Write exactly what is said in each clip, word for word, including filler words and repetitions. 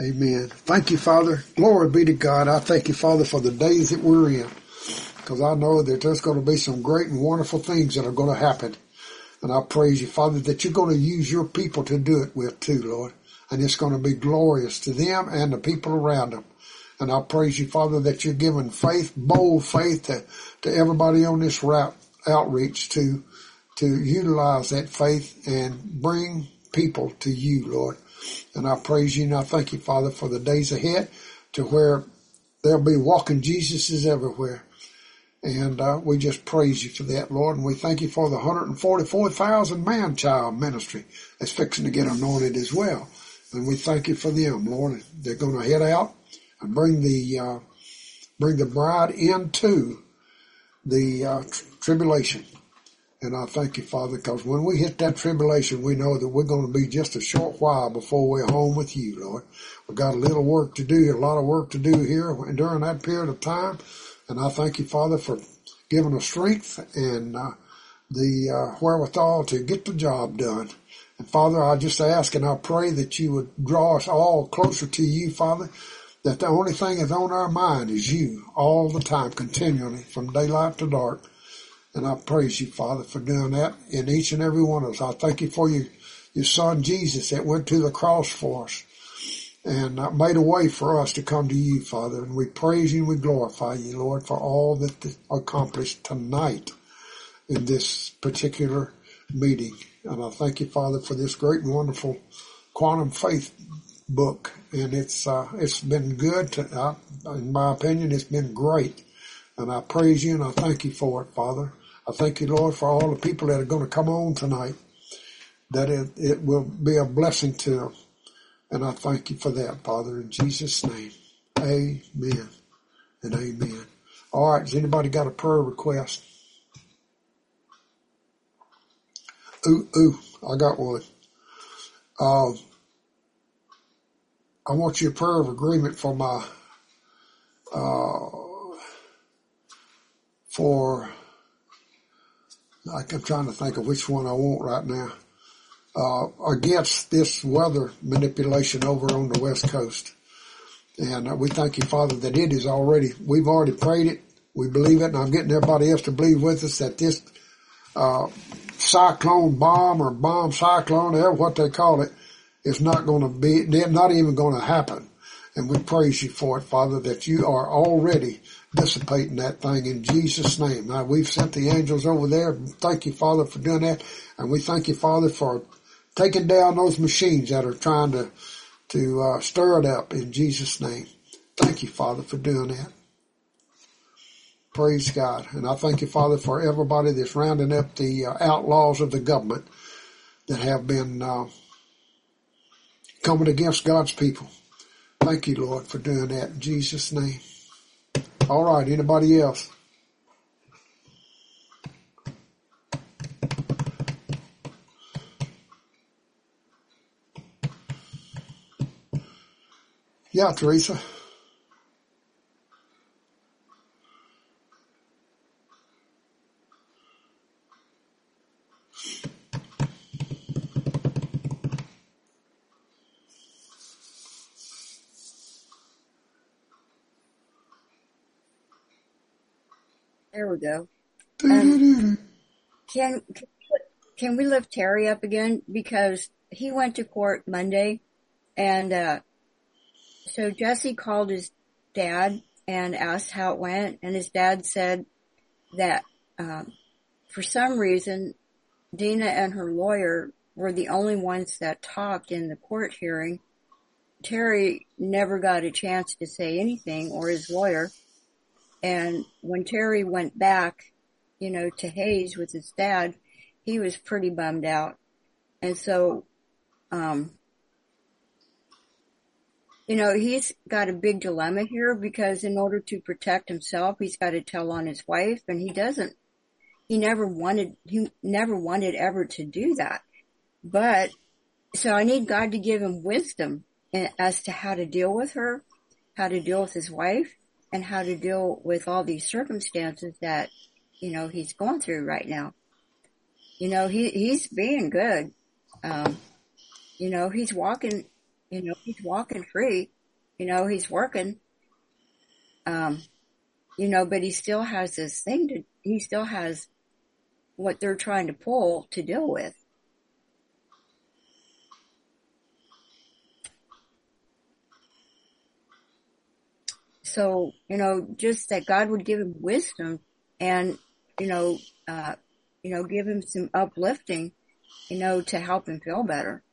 Amen. Thank you, Father. Glory be to God. I thank you, Father, for the days that we're in, because I know that there's going to be some great and wonderful things that are going to happen. And I praise you, Father, that you're going to use your people to do it with too, Lord. And it's going to be glorious to them and the people around them. And I praise you, Father, that you're giving faith, bold faith to, to everybody on this route, outreach to, to utilize that faith and bring people to you, Lord. And I praise you and I thank you, Father, for the days ahead to where there'll be walking Jesuses everywhere. And uh, we just praise you for that, Lord. And we thank you for the one hundred forty-four thousand man-child ministry that's fixing to get anointed as well. And we thank you for them, Lord. They're going to head out and bring the uh, bring the bride into the uh, tr- tribulation. And I thank you, Father, because when we hit that tribulation, we know that we're going to be just a short while before we're home with you, Lord. We've got a little work to do, a lot of work to do here during that period of time. And I thank you, Father, for giving us strength and uh, the uh, wherewithal to get the job done. And, Father, I just ask and I pray that you would draw us all closer to you, Father, that the only thing that's on our mind is you all the time, continually, from daylight to dark. And I praise you, Father, for doing that in each and every one of us. I thank you for your, your son, Jesus, that went to the cross for us and uh, made a way for us to come to you, Father. And we praise you and we glorify you, Lord, for all that is accomplished tonight in this particular meeting. And I thank you, Father, for this great and wonderful Quantum Faith book. And it's uh, it's been good. To, uh, in my opinion, it's been great. And I praise you and I thank you for it, Father. I thank you, Lord, for all the people that are going to come on tonight, that it, it will be a blessing to them. And I thank you for that, Father, in Jesus' name. Amen and amen. All right, has anybody got a prayer request? Ooh, ooh, I got one. Uh, I want your prayer of agreement for my, uh, for, I'm trying to think of which one I want right now. Uh, against this weather manipulation over on the West Coast. And uh, we thank you, Father, that it is already, we've already prayed it. We believe it, and I'm getting everybody else to believe with us that this uh, cyclone bomb or bomb cyclone, or what they call it, is not going to be, not even going to happen. And we praise you for it, Father, that you are already dissipating that thing in Jesus' name. Now, we've sent the angels over there. Thank you, Father, for doing that. And we thank you, Father, for taking down those machines that are trying to, to uh, stir it up in Jesus' name. Thank you, Father, for doing that. Praise God. And I thank you, Father, for everybody that's rounding up the uh, outlaws of the government that have been uh, coming against God's people. Thank you, Lord, for doing that in Jesus' name. All right, anybody else? Yeah, Teresa. There we go. Um, can, can we lift Terry up again? Because he went to court Monday, and uh, so Jesse called his dad and asked how it went, and his dad said that um, for some reason Dina and her lawyer were the only ones that talked in the court hearing. Terry never got a chance to say anything, or his lawyer. And when Terry went back, you know, to Hayes with his dad, he was pretty bummed out. And so, um, you know, he's got a big dilemma here, because in order to protect himself, he's got to tell on his wife, and he doesn't, he never wanted, he never wanted ever to do that. But, so I need God to give him wisdom as to how to deal with her, how to deal with his wife, and how to deal with all these circumstances that, you know, he's going through right now. You know, he, he's being good. Um, you know, he's walking, You know, he's walking free. You know, he's working. Um, you know, but he still has this thing to, he still has what they're trying to pull to deal with. So, you know, just that God would give him wisdom and, you know, uh, you know, give him some uplifting, you know, to help him feel better.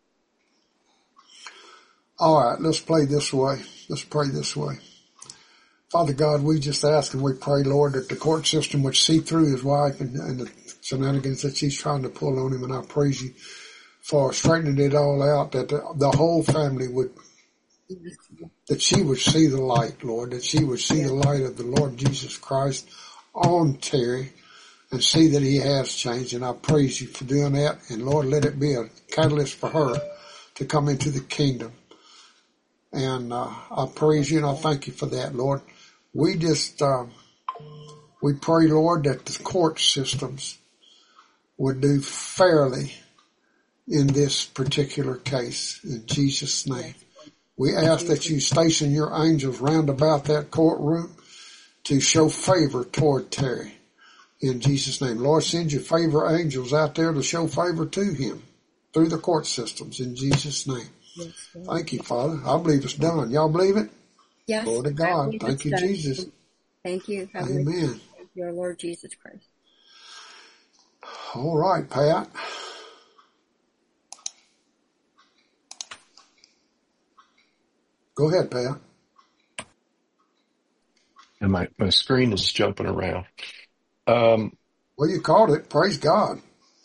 All right, let's play this way. Let's pray this way. Father God, we just ask and we pray, Lord, that the court system would see through his wife and, and the shenanigans that she's trying to pull on him. And I praise you for straightening it all out, that the, the whole family would, that she would see the light, Lord, that she would see the light of the Lord Jesus Christ on Terry and see that he has changed. And I praise you for doing that. And Lord, let it be a catalyst for her to come into the kingdom. And uh, I praise you and I thank you for that, Lord. We just, um, we pray, Lord, that the court systems would do fairly in this particular case. In Jesus' name. We ask that you station your angels round about that courtroom to show favor toward Terry. In Jesus' name. Lord, send your favor angels out there to show favor to him through the court systems. In Jesus' name. Yes, thank you, Father. I believe it's done. Y'all believe it? Yes. Lord of God. Thank you, done. Jesus. Thank you. Amen. Your Lord Jesus Christ. All right, Pat. Go ahead, Pat. And my, my screen is jumping around. Um, well, you called it. Praise God.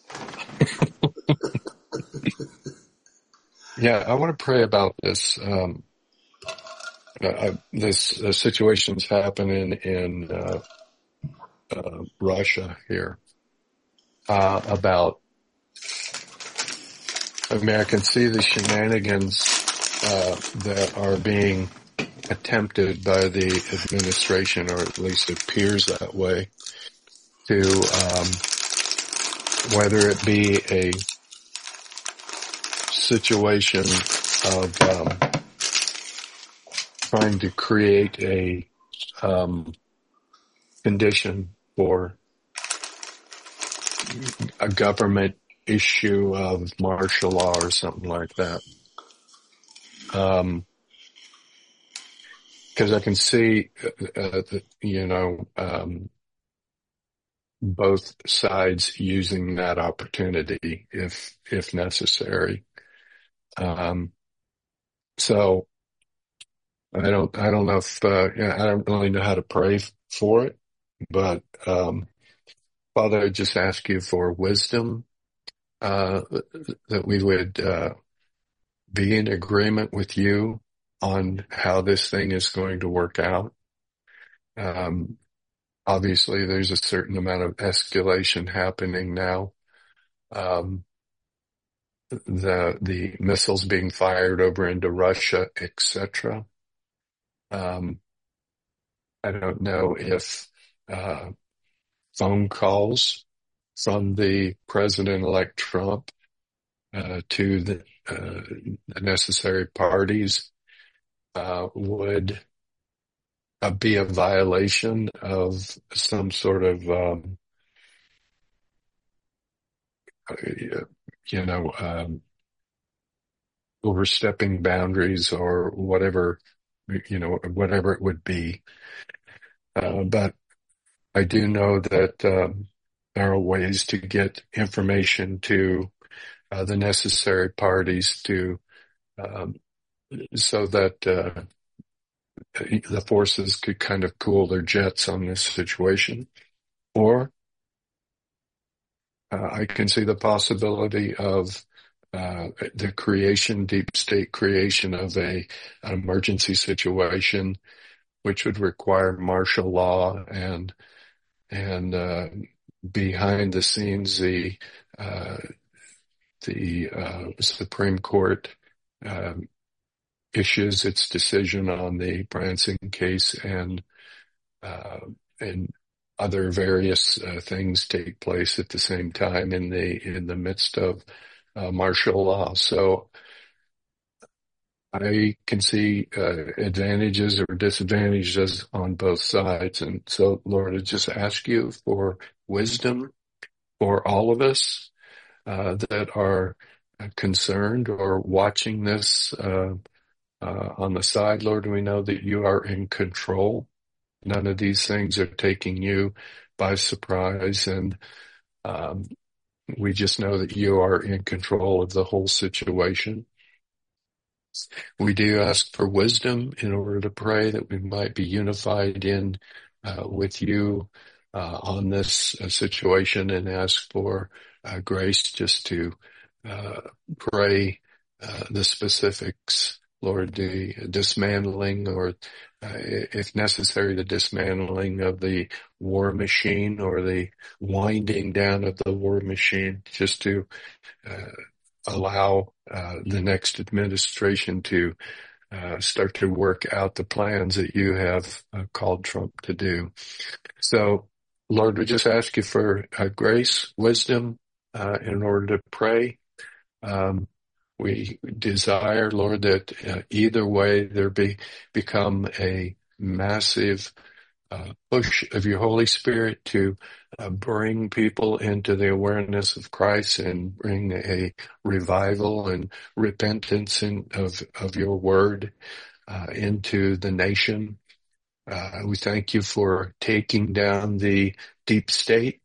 Yeah, I want to pray about this. Um, uh, this uh, situation's happening in uh, uh, Russia here uh, about. I mean, I can see the shenanigans uh, that are being attempted by the administration, or at least it appears that way, to um, whether it be a situation of um, trying to create a um, condition for a government issue of martial law or something like that. Um, because I can see, uh, the, you know, um, both sides using that opportunity if if necessary. Um, so I don't I don't know if uh, yeah, I don't really know how to pray for it, but um, Father, I just ask you for wisdom, uh, that we would uh, be in agreement with you on how this thing is going to work out. Um, obviously, there's a certain amount of escalation happening now. Um, the the missiles being fired over into Russia, et cetera. Um, I don't know if uh, phone calls from the President-elect Trump uh, to the, uh, the necessary parties uh, would uh, be a violation of some sort of, um, you know, um, overstepping boundaries or whatever, you know, whatever it would be. Uh, but I do know that um, there are ways to get information to uh, the necessary parties to, um, so that uh, the forces could kind of cool their jets on this situation. Or uh, I can see the possibility of uh, the creation, deep state creation of a an emergency situation, which would require martial law and and uh, behind the scenes the uh, the uh, Supreme Court um, issues its decision on the Branson case, and uh, and other various uh, things take place at the same time in the in the midst of uh, martial law. So I can see uh, advantages or disadvantages on both sides. And so, Lord, I just ask you for wisdom for all of us uh, that are concerned or watching this uh, uh, on the side. Lord, we know that you are in control. None of these things are taking you by surprise. And um, we just know that you are in control of the whole situation. We do ask for wisdom in order to pray that we might be unified in uh, with you uh, on this uh, situation, and ask for uh, grace just to uh, pray uh, the specifics, Lord, the dismantling or, uh, if necessary, the dismantling of the war machine or the winding down of the war machine, just to uh, allow uh, the next administration to uh, start to work out the plans that you have uh, called Trump to do. So, Lord, we just ask you for uh, grace, wisdom, uh, in order to pray. Um, we desire, Lord, that uh, either way there be become a massive Uh, push of your Holy Spirit to uh, bring people into the awareness of Christ and bring a revival and repentance in, of of your word uh, into the nation. Uh, we thank you for taking down the deep state,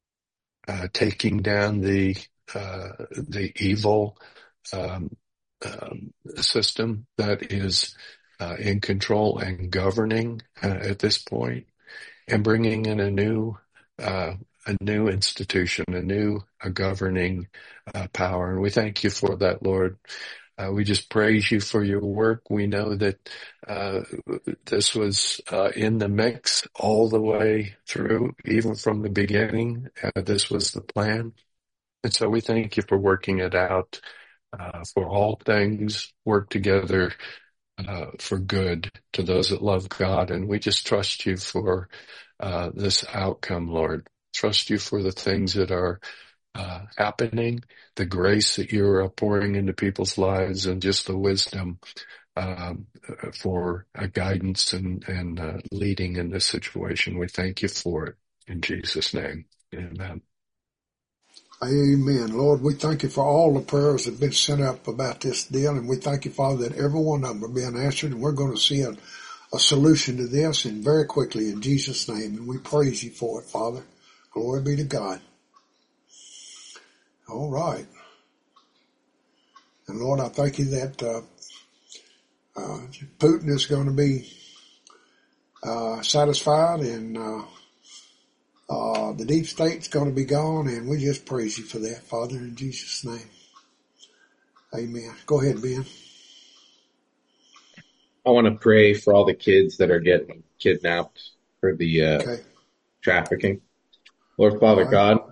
uh, taking down the uh, the evil um, um, system that is uh, in control and governing uh, at this point, and bringing in a new, uh, a new institution, a new a governing uh, power. And we thank you for that, Lord. Uh, we just praise you for your work. We know that uh, this was uh, in the mix all the way through, even from the beginning. Uh, this was the plan. And so we thank you for working it out. Uh, for all things work together Uh, for good to those that love God. And we just trust you for uh, this outcome, Lord. Trust you for the things that are uh, happening, the grace that you're pouring into people's lives, and just the wisdom um, for uh, guidance and, and uh, leading in this situation. We thank you for it. In Jesus' name, amen. Amen. Lord, we thank you for all the prayers that have been sent up about this deal, and we thank you, Father, that every one of them are being answered, and we're going to see a, a solution to this, and very quickly in Jesus' name, and we praise you for it, Father. Glory be to God. All right. And Lord, I thank you that uh, uh, Putin is going to be uh, satisfied, and uh, Uh, the deep state's going to be gone, and we just praise you for that, Father, in Jesus' name. Amen. Go ahead, Ben. I want to pray for all the kids that are getting kidnapped for the uh, okay. trafficking. Lord, Father right. God,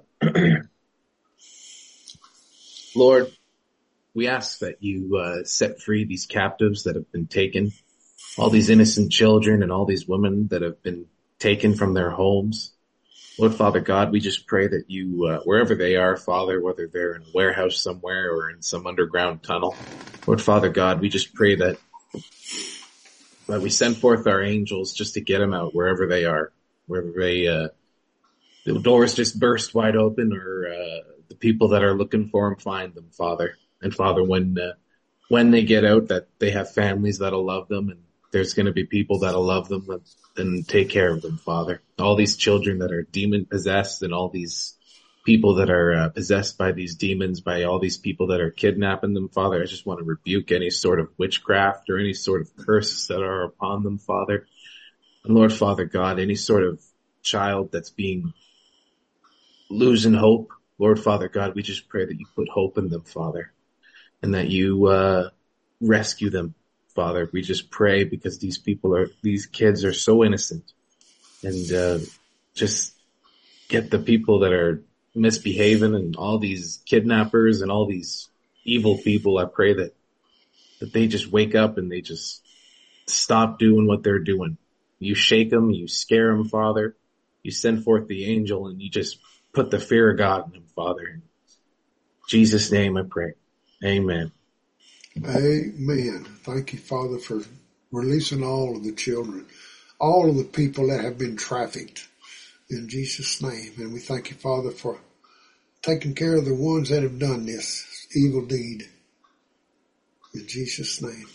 Lord, we ask that you uh, set free these captives that have been taken, all these innocent children and all these women that have been taken from their homes. Lord, Father God, we just pray that you, uh, wherever they are, Father, whether they're in a warehouse somewhere or in some underground tunnel, Lord, Father God, we just pray that, that we send forth our angels just to get them out wherever they are, wherever they, uh, the doors just burst wide open, or, uh, the people that are looking for them find them, Father. And Father, when, uh, when they get out, that they have families that'll love them, and there's going to be people that'll love them and, and take care of them, Father. All these children that are demon possessed, and all these people that are uh, possessed by these demons, by all these people that are kidnapping them, Father, I just want to rebuke any sort of witchcraft or any sort of curses that are upon them, Father. And Lord, Father God, any sort of child that's being losing hope, Lord, Father God, we just pray that you put hope in them, Father, and that you uh rescue them, Father. We just pray because these people are, these kids are so innocent, and uh just get the people that are misbehaving and all these kidnappers and all these evil people. I pray that, that they just wake up and they just stop doing what they're doing. You shake them, you scare them, Father. You send forth the angel and you just put the fear of God in them, Father. In Jesus' name I pray. Amen. Amen. Thank you, Father, for releasing all of the children, all of the people that have been trafficked in Jesus' name. And we thank you, Father, for taking care of the ones that have done this evil deed in Jesus' name.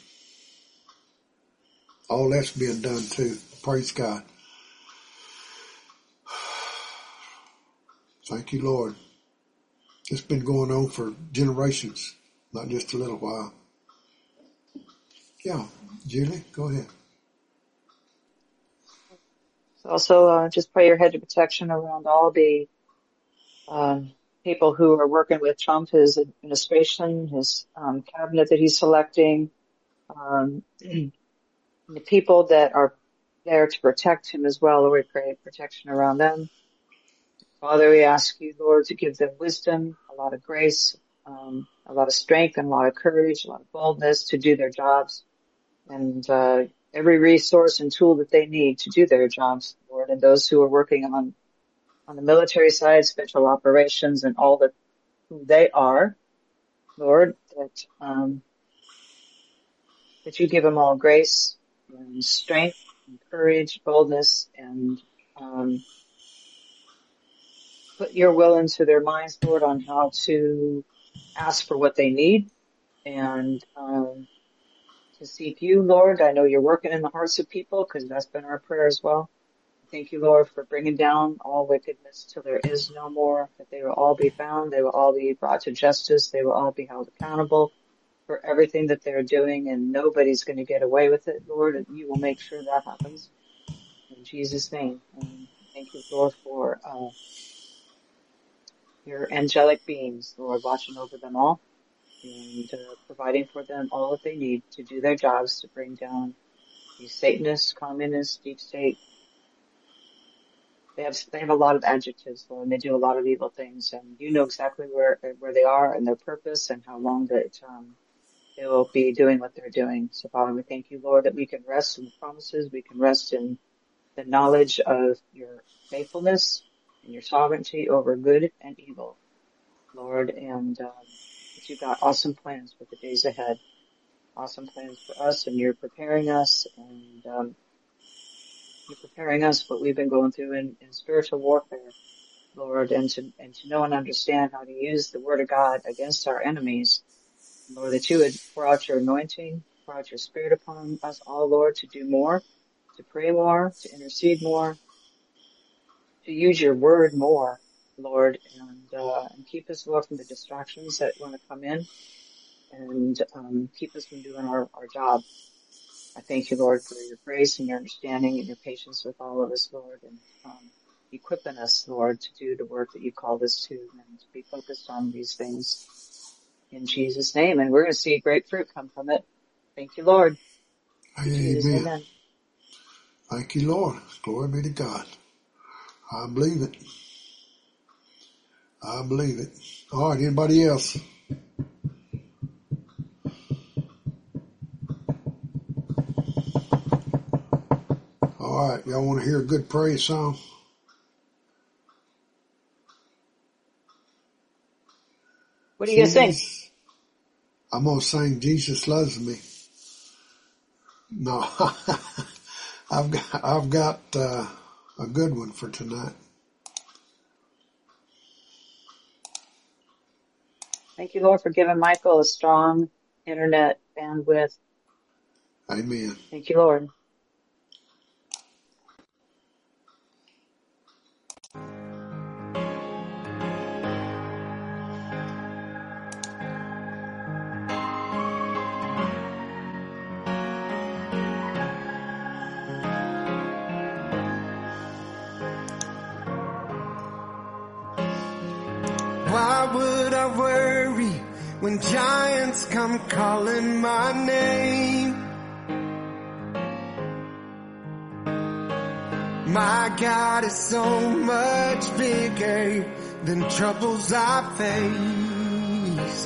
All that's being done too. Praise God. Thank you, Lord. It's been going on for generations, not just a little while. Yeah, Julie, go ahead. Also, uh, just pray your hedge of protection around all the um, people who are working with Trump, his administration, his um, cabinet that he's selecting, um, and the people that are there to protect him as well. Lord, we pray protection around them. Father, we ask you, Lord, to give them wisdom, a lot of grace, um, a lot of strength, and a lot of courage, a lot of boldness to do their jobs, and uh, every resource and tool that they need to do their jobs, Lord. And those who are working on on the military side, special operations, and all that who they are, Lord, that um, that you give them all grace and strength, and courage, boldness, and um, put your will into their minds, Lord, on how to ask for what they need and um, to seek you, Lord. I know you're working in the hearts of people because that's been our prayer as well. Thank you, Lord, for bringing down all wickedness till there is no more, that they will all be found, they will all be brought to justice, they will all be held accountable for everything that they're doing, and nobody's going to get away with it, Lord, and you will make sure that happens. In Jesus' name. And thank you, Lord, for uh your angelic beings, Lord, watching over them all and uh, providing for them all that they need to do their jobs to bring down these Satanists, communists, deep state. They have they have a lot of adjectives, Lord, and they do a lot of evil things, and you know exactly where where they are and their purpose and how long that um, they will be doing what they're doing. So, Father, we thank you, Lord, that we can rest in the promises, we can rest in the knowledge of your faithfulness and your sovereignty over good and evil, Lord, and um, that you've got awesome plans for the days ahead, awesome plans for us, and you're preparing us, and um, you're preparing us what we've been going through in, in spiritual warfare, Lord, and to and to know and understand how to use the Word of God against our enemies, Lord, that you would pour out your anointing, pour out your Spirit upon us all, Lord, to do more, to pray more, to intercede more, to use your word more, Lord, and uh, and keep us, Lord, from the distractions that want to come in, and um, keep us from doing our, our job. I thank you, Lord, for your grace and your understanding and your patience with all of us, Lord, and um, equipping us, Lord, to do the work that you called us to and to be focused on these things in Jesus' name. And we're going to see great fruit come from it. Thank you, Lord. In Jesus' name, amen. Thank you, Lord. Glory be to God. I believe it. I believe it. All right, anybody else? All right, y'all want to hear a good praise song? What are you going to sing? I'm going to sing Jesus Loves Me. No, I've got, I've got uh, a good one for tonight. Thank you, Lord, for giving Michael a strong internet bandwidth. Amen. Thank you, Lord. Why would I worry when giants come calling my name? My God is so much bigger than troubles I face.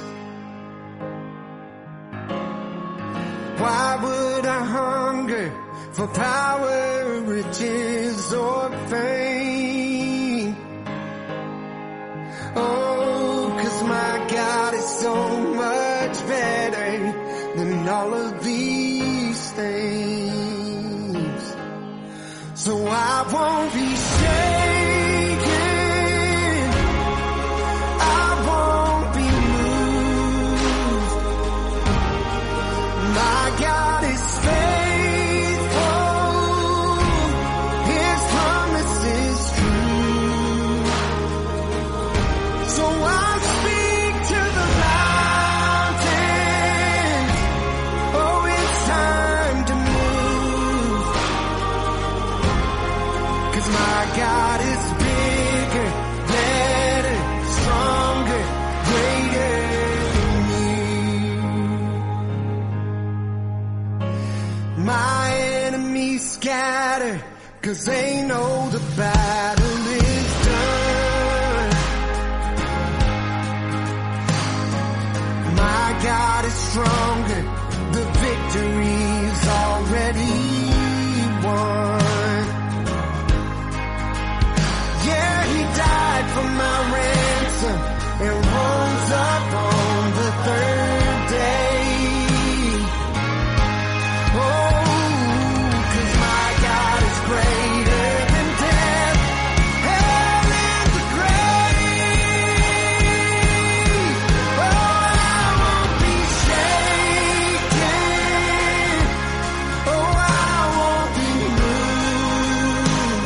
Why would I hunger for power, riches, or fame? Oh, 'cause my God is so much better these things, so I won't be shaken, I won't be moved. My God is faithful, His promise is true, so I'll speak to the mountains, oh it's time to move, 'cause my God is bigger, better, stronger, greater than me. My enemies scatter, 'cause they know the battle is done. My God is stronger, the victory's already won. Yeah, He died for my ransom and rose up on the third day. Oh, 'cause my God is greater than death, hell and the grave. Oh, I won't be shaken. Oh, I won't be moved.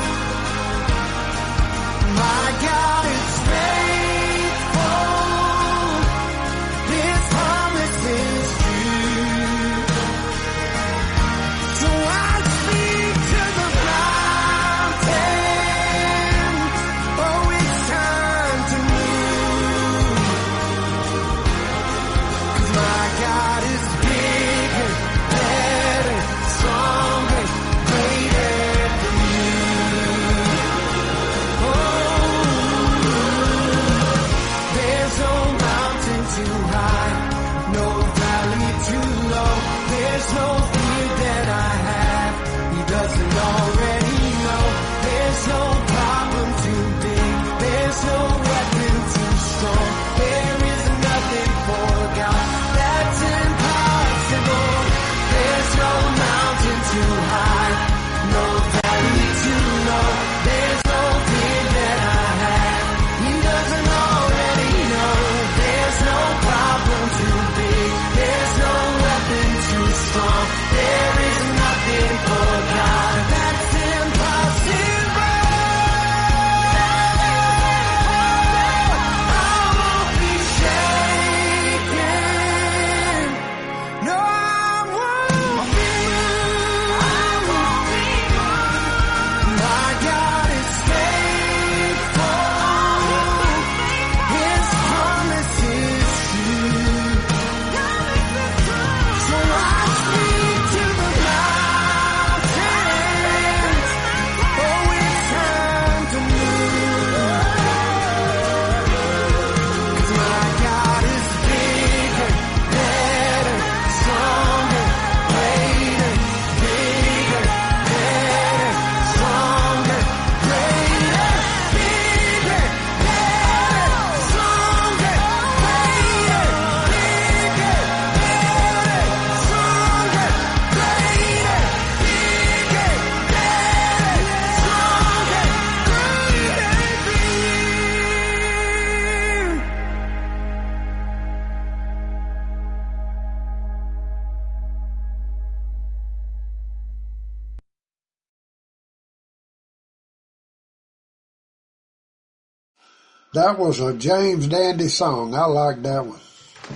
My God is faithful, His promise is true, so I speak to the mountains, oh it's time to move, 'cause my God is bigger, better, stronger, greater than you. Oh, there's no mountain too high, no valley too low. There's no fear that I have He doesn't already know. There's no problem too big, there's no weapon too strong. There is nothing for God that's impossible. There's no mountain too high, no valley too low. There's no fear that I have He doesn't already know. There's no problem too big, there's no weapon too strong. There is nothing for God that's impossible. I won't be shaken. No, I won't be moved. My God is faithful, His promise is true, so I speak to the mountains, oh it's time to move, 'cause my God is bigger, better, stronger, greater, bigger, better, stronger, greater, bigger, better, stronger, greater, bigger, better, stronger, greater, bigger, better, stronger, greater than you. That was a James Dandy song. I like that one.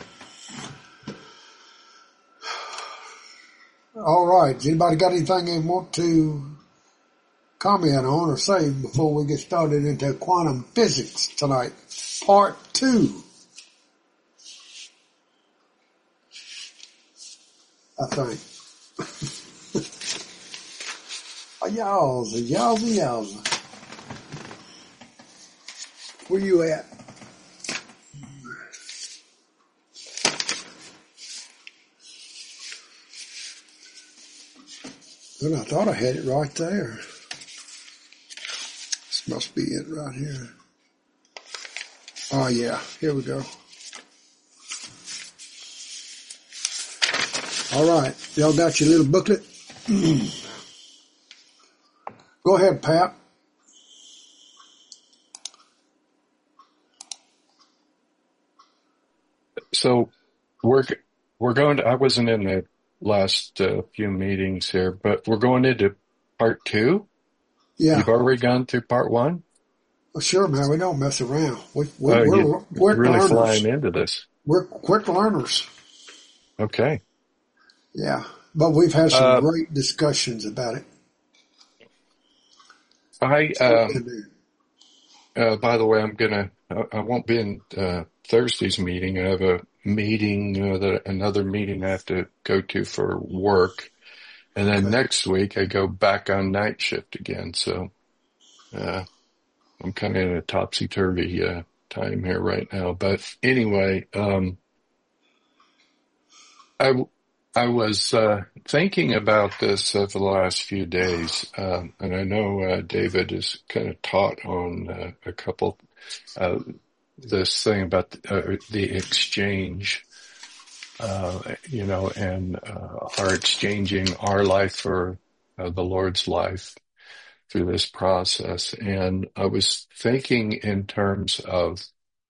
All right. Anybody got anything they want to comment on or say before we get started into quantum physics tonight? Part two, I think. Yowza, yowza, yowza. Where you at? Well, I thought I had it right there. This must be it right here. Oh yeah, here we go. All right. Y'all got your little booklet? Go ahead, Pat. So we're we're going to, I wasn't in the last uh, few meetings here, but we're going into part two. Yeah. You've already gone through part one? Well, sure, man. We don't mess around. We, we, Oh, we're you're quick really learners. flying into this. We're quick learners. Okay. Yeah. But we've had some Uh, great discussions about it. I, So, uh, uh, by the way, I'm gonna, I, I won't be in uh, Thursday's meeting. I have a meeting, uh, that, another meeting I have to go to for work. And then okay. next week I go back on night shift again. So, uh, I'm kind of in a topsy-turvy, uh, time here right now. But anyway, um, I, I was, uh, thinking about this uh, for the last few days. Um, and I know, uh, David has kind of taught on, uh, a couple, uh, this thing about uh, the exchange, uh, you know, and, uh, our exchanging our life for uh, the Lord's life through this process. And I was thinking in terms of,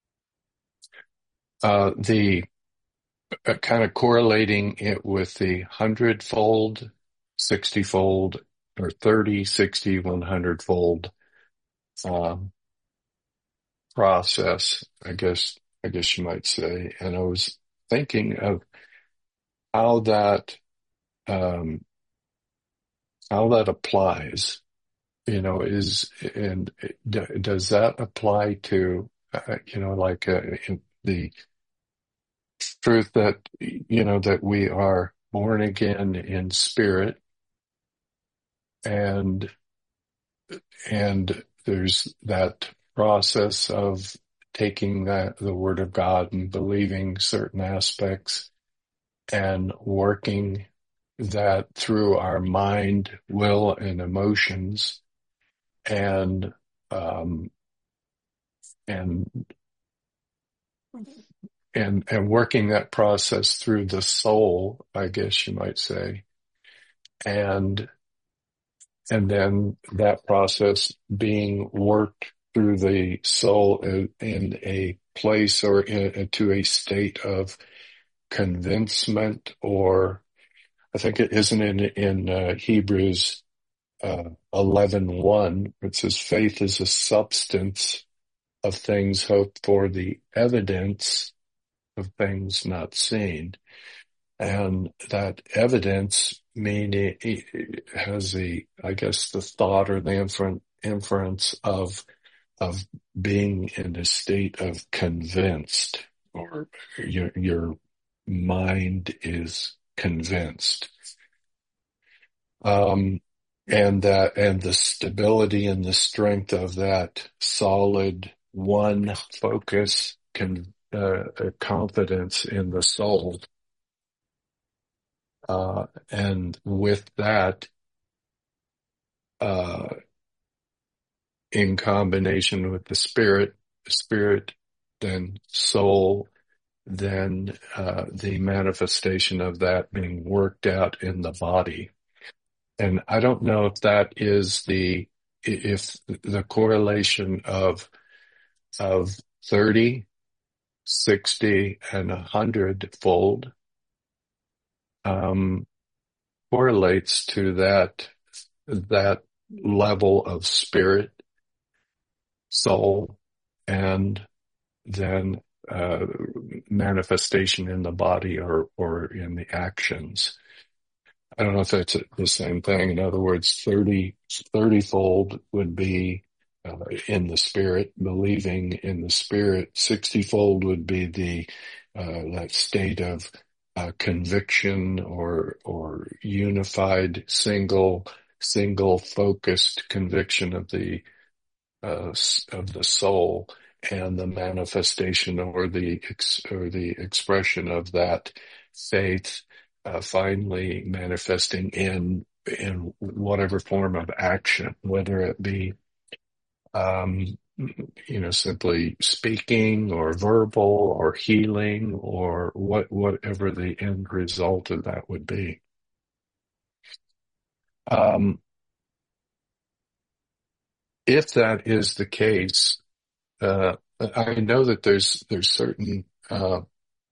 uh, the uh, kind of correlating it with the hundredfold, sixty-fold, or thirty, sixty, one hundred fold, um, process, I guess, I guess you might say. And I was thinking of how that, um, how that applies, you know, is, and d- does that apply to, uh, you know, like, uh, in the truth that, you know, that we are born again in spirit, and, and there's that process of taking that, the word of God, and believing certain aspects and working that through our mind, will, and emotions, and, um, and, and, and working that process through the soul, I guess you might say. And, and then that process being worked through the soul in, in a place or in, to a state of convincement, or I think it isn't in, in uh, Hebrews uh, eleven one, it says faith is a substance of things hoped for, the evidence of things not seen. And that evidence meaning it has the, I guess, the thought or the infer- inference of, of being in a state of convinced, or your, your mind is convinced. Um, and that, and the stability and the strength of that solid one focus, can, uh, confidence in the soul. Uh, and with that, uh, in combination with the spirit, spirit, then soul, then, uh, the manifestation of that being worked out in the body. And I don't know if that is the, if the correlation of, of thirty, sixty, and a hundred fold, um, correlates to that, that level of spirit, soul, and then, uh, manifestation in the body, or, or in the actions. I don't know if that's the same thing. In other words, thirty, thirty fold would be, uh, in the spirit, believing in the spirit. sixty fold would be the, uh, that state of, uh, conviction, or, or unified, single, single focused conviction of the, uh, of the soul, and the manifestation, or the, ex- or the expression of that faith, uh, finally manifesting in, in whatever form of action, whether it be, um, you know, simply speaking or verbal or healing or what, whatever the end result of that would be. Um, if that is the case, uh, I know that there's, there's certain, uh,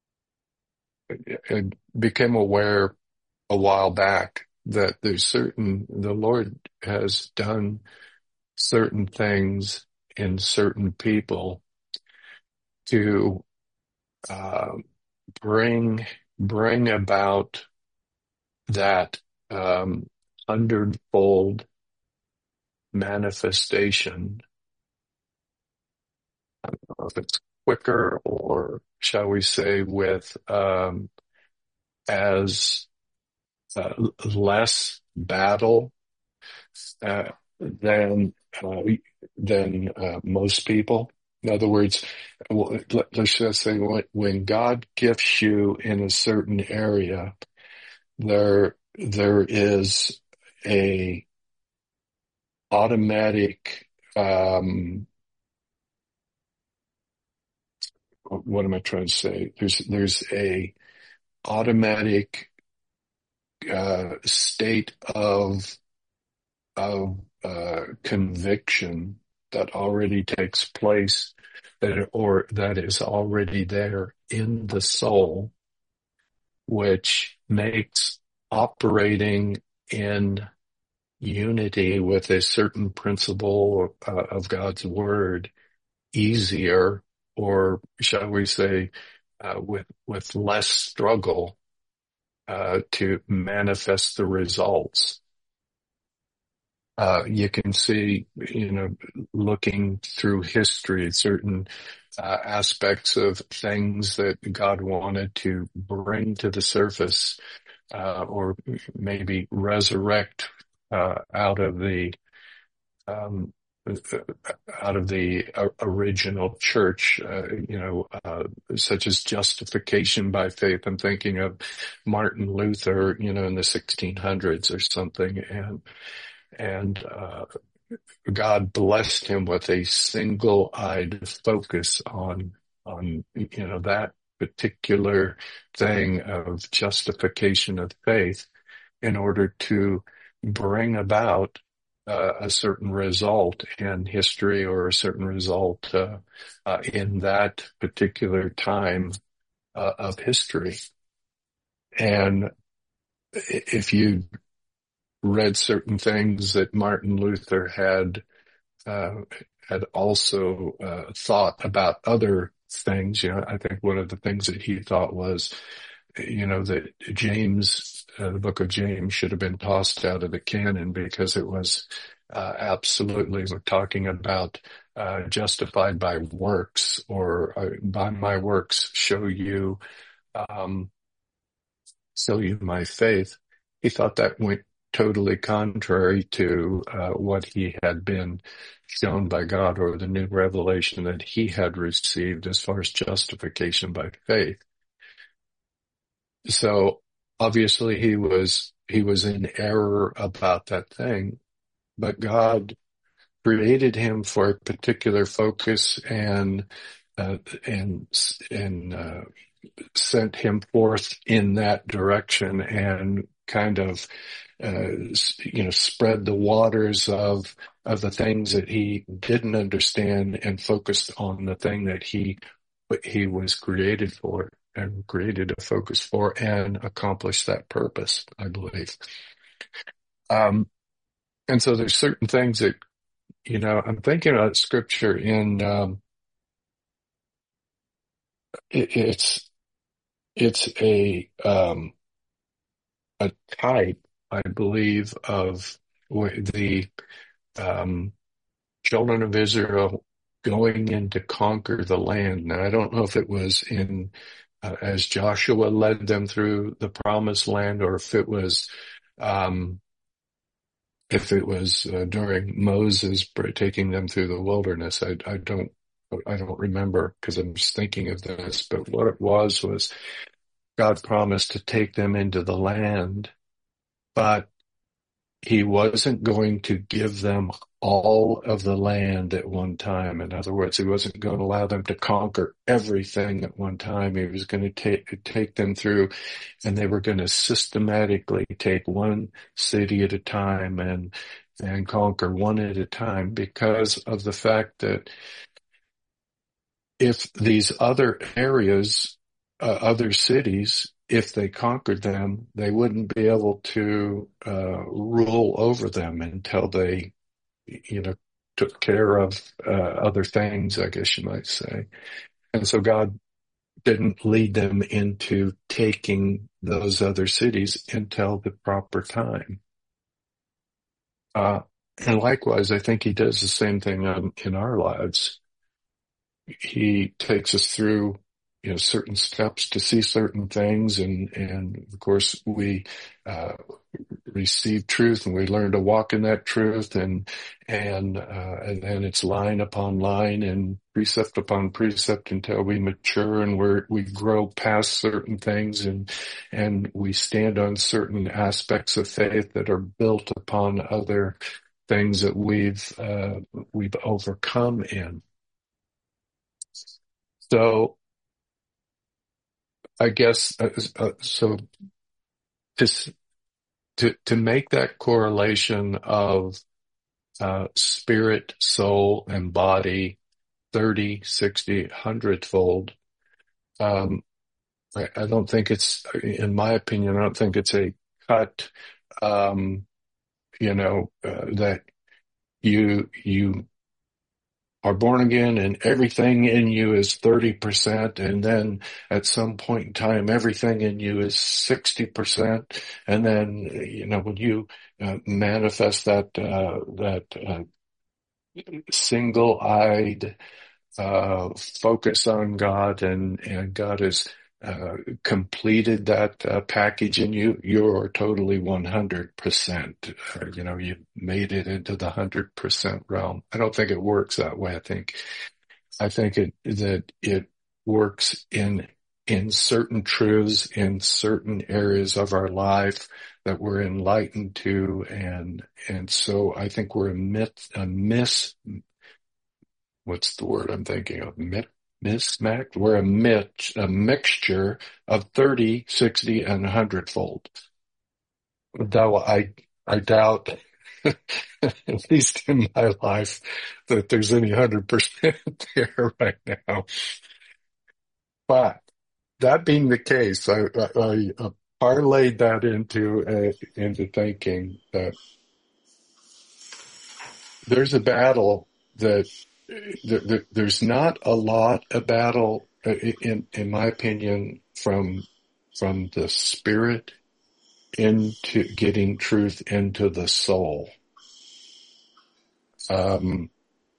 I became aware a while back that there's certain, the Lord has done certain things in certain people to, uh, bring, bring about that, um, hundredfold manifestation. I don't know if it's quicker, or shall we say with, um, as uh, less battle uh, than uh, than uh, most people. In other words, well, let, let's just say when, when God gifts you in a certain area, there there is a automatic um, what am I trying to say? There's there's a automatic uh, state of of uh, conviction that already takes place, that or that is already there in the soul, which makes operating in unity with a certain principle uh, of God's word easier, or shall we say, uh, with with less struggle uh, to manifest the results. Uh, you can see, you know, looking through history, certain uh, aspects of things that God wanted to bring to the surface, uh, or maybe resurrect uh, out of the um, out of the original church, uh, you know, uh, such as justification by faith. I'm thinking of Martin Luther, you know, in the sixteen hundreds or something, and and uh, God blessed him with a single-eyed focus on on you know that particular thing of justification of faith, in order to bring about uh, a certain result in history, or a certain result uh, uh, in that particular time uh, of history. And if you read certain things that Martin Luther had uh, had also uh, thought about other things, you know, I think one of the things that he thought was, you know, that James, uh, the book of James should have been tossed out of the canon, because it was uh, absolutely, we're talking about uh, justified by works, or uh, by my works show you, um, show you my faith. He thought that went totally contrary to uh, what he had been shown by God, or the new revelation that he had received as far as justification by faith. So obviously he was, he was in error about that thing, but God created him for a particular focus, and, uh, and, and, uh, sent him forth in that direction, and kind of, uh, you know, spread the waters of, of the things that he didn't understand, and focused on the thing that he, he was created for, and created a focus for, and accomplished that purpose, I believe. Um, and so there's certain things that, you know, I'm thinking about scripture in, um, it, it's, it's a, um, a type, I believe, of the, um, children of Israel going in to conquer the land. Now, I don't know if it was in, uh, as Joshua led them through the promised land, or if it was, um, if it was uh, during Moses taking them through the wilderness. I, I don't, I don't remember, because I'm just thinking of this. But what it was was God promised to take them into the land, but He wasn't going to give them all of the land at one time. In other words, he wasn't going to allow them to conquer everything at one time. He was going to take, take them through, and they were going to systematically take one city at a time and, and conquer one at a time, because of the fact that if these other areas, uh, other cities, if they conquered them, they wouldn't be able to uh, rule over them until they, you know, took care of uh, other things, I guess you might say. And so God didn't lead them into taking those other cities until the proper time. Uh, and likewise, I think he does the same thing um, in our lives. He takes us through, you know, certain steps to see certain things, and and of course we uh, receive truth, and we learn to walk in that truth, and and uh, and then it's line upon line and precept upon precept until we mature and we we grow past certain things, and and we stand on certain aspects of faith that are built upon other things that we've uh, we've overcome in. So I guess, uh, uh, so to, to, to make that correlation of, uh, spirit, soul, and body, thirty, sixty, hundredfold, um, I, I don't think it's, in my opinion, I don't think it's a cut, um, you know, uh, that you, you, are born again and everything in you is thirty percent, and then at some point in time everything in you is sixty percent, and then, you know, when you uh, manifest that uh, that uh, single-eyed uh, focus on God, and and God has uh, completed that uh, package in you, you're totally one hundred percent. Uh, you know, you made it into the one hundred percent realm. I don't think it works that way. I think, I think it, that it works in, in certain truths, in certain areas of our life that we're enlightened to. And, and so I think we're a myth, a miss, what's the word I'm thinking of? Myth. Mismatched. We're a mix, a mixture of thirty, sixty, and one hundred fold. Though I, I doubt, at least in my life, that there's any one hundred percent there right now. But that being the case, I, I, I parlayed that into, uh, into thinking that there's a battle that there's not a lot of battle, in in my opinion, from from the spirit into getting truth into the soul. Um,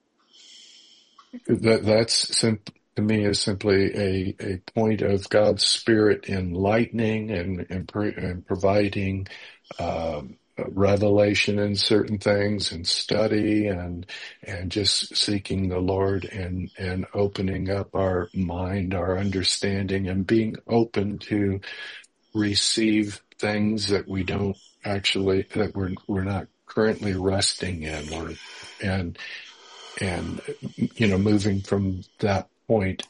that that's sim- to me is simply a a point of God's Spirit enlightening and and, pre- and providing um, revelation in certain things, and study, and and just seeking the Lord, and and opening up our mind, our understanding, and being open to receive things that we don't actually, that we're we're not currently resting in, or and and you know, moving from that point.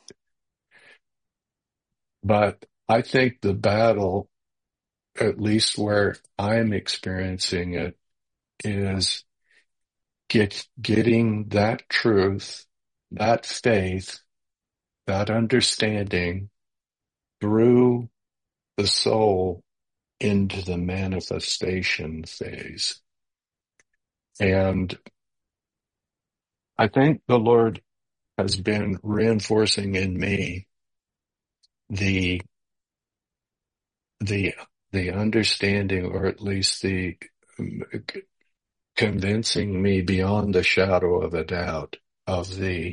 But I think the battle, at least where I'm experiencing it, is get getting that truth, that faith, that understanding through the soul into the manifestation phase. And I think the Lord has been reinforcing in me the the the understanding, or at least the convincing me beyond the shadow of a doubt, of the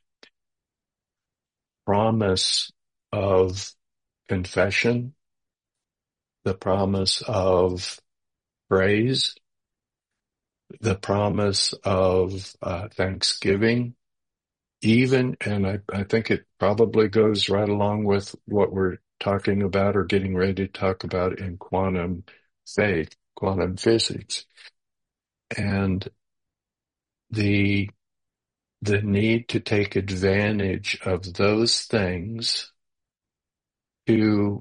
promise of confession, the promise of praise, the promise of uh, thanksgiving, even, and I, I think it probably goes right along with what we're talking about or getting ready to talk about in quantum faith, quantum physics. And the the need to take advantage of those things to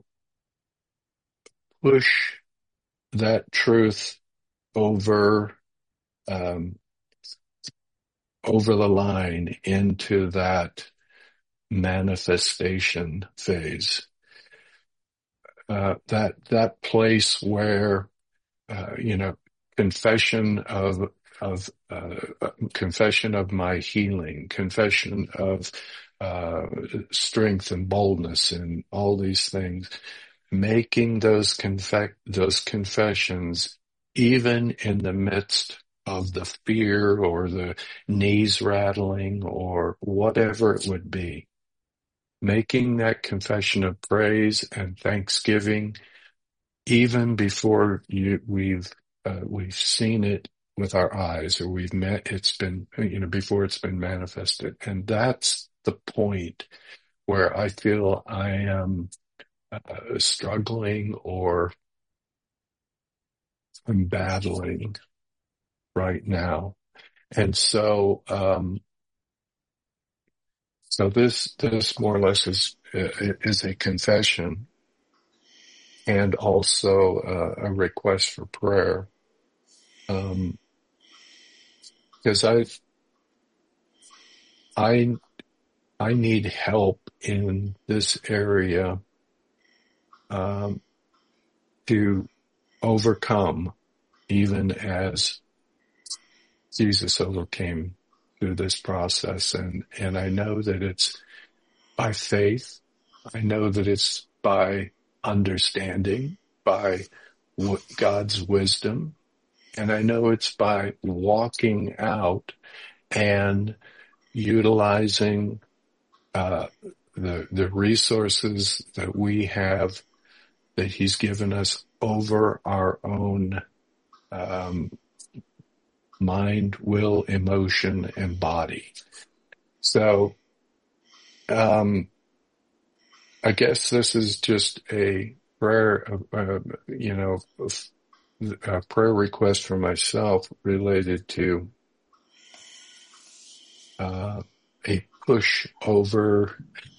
push that truth over um, over the line into that manifestation phase. Uh, that that place where uh, you know confession of of uh, confession of my healing, confession of uh, strength and boldness, and all these things, making those confe- those confessions even in the midst of the fear or the knees rattling or whatever it would be. Making that confession of praise and thanksgiving even before you, we've uh, we've seen it with our eyes, or we've met it's been you know before it's been manifested. And that's the point where I feel I am uh, struggling or I'm battling right now. And so um so this this more or less is is a confession and also uh, a request for prayer, um because I've I I need help in this area um to overcome, even as Jesus overcame through this process. And, and I know that it's by faith. I know that it's by understanding, by God's wisdom. And I know it's by walking out and utilizing uh, the, the resources that we have, that He's given us over our own um mind, will, emotion, and body. So, um, I guess this is just a prayer, uh, you know, a prayer request for myself related to uh, a push over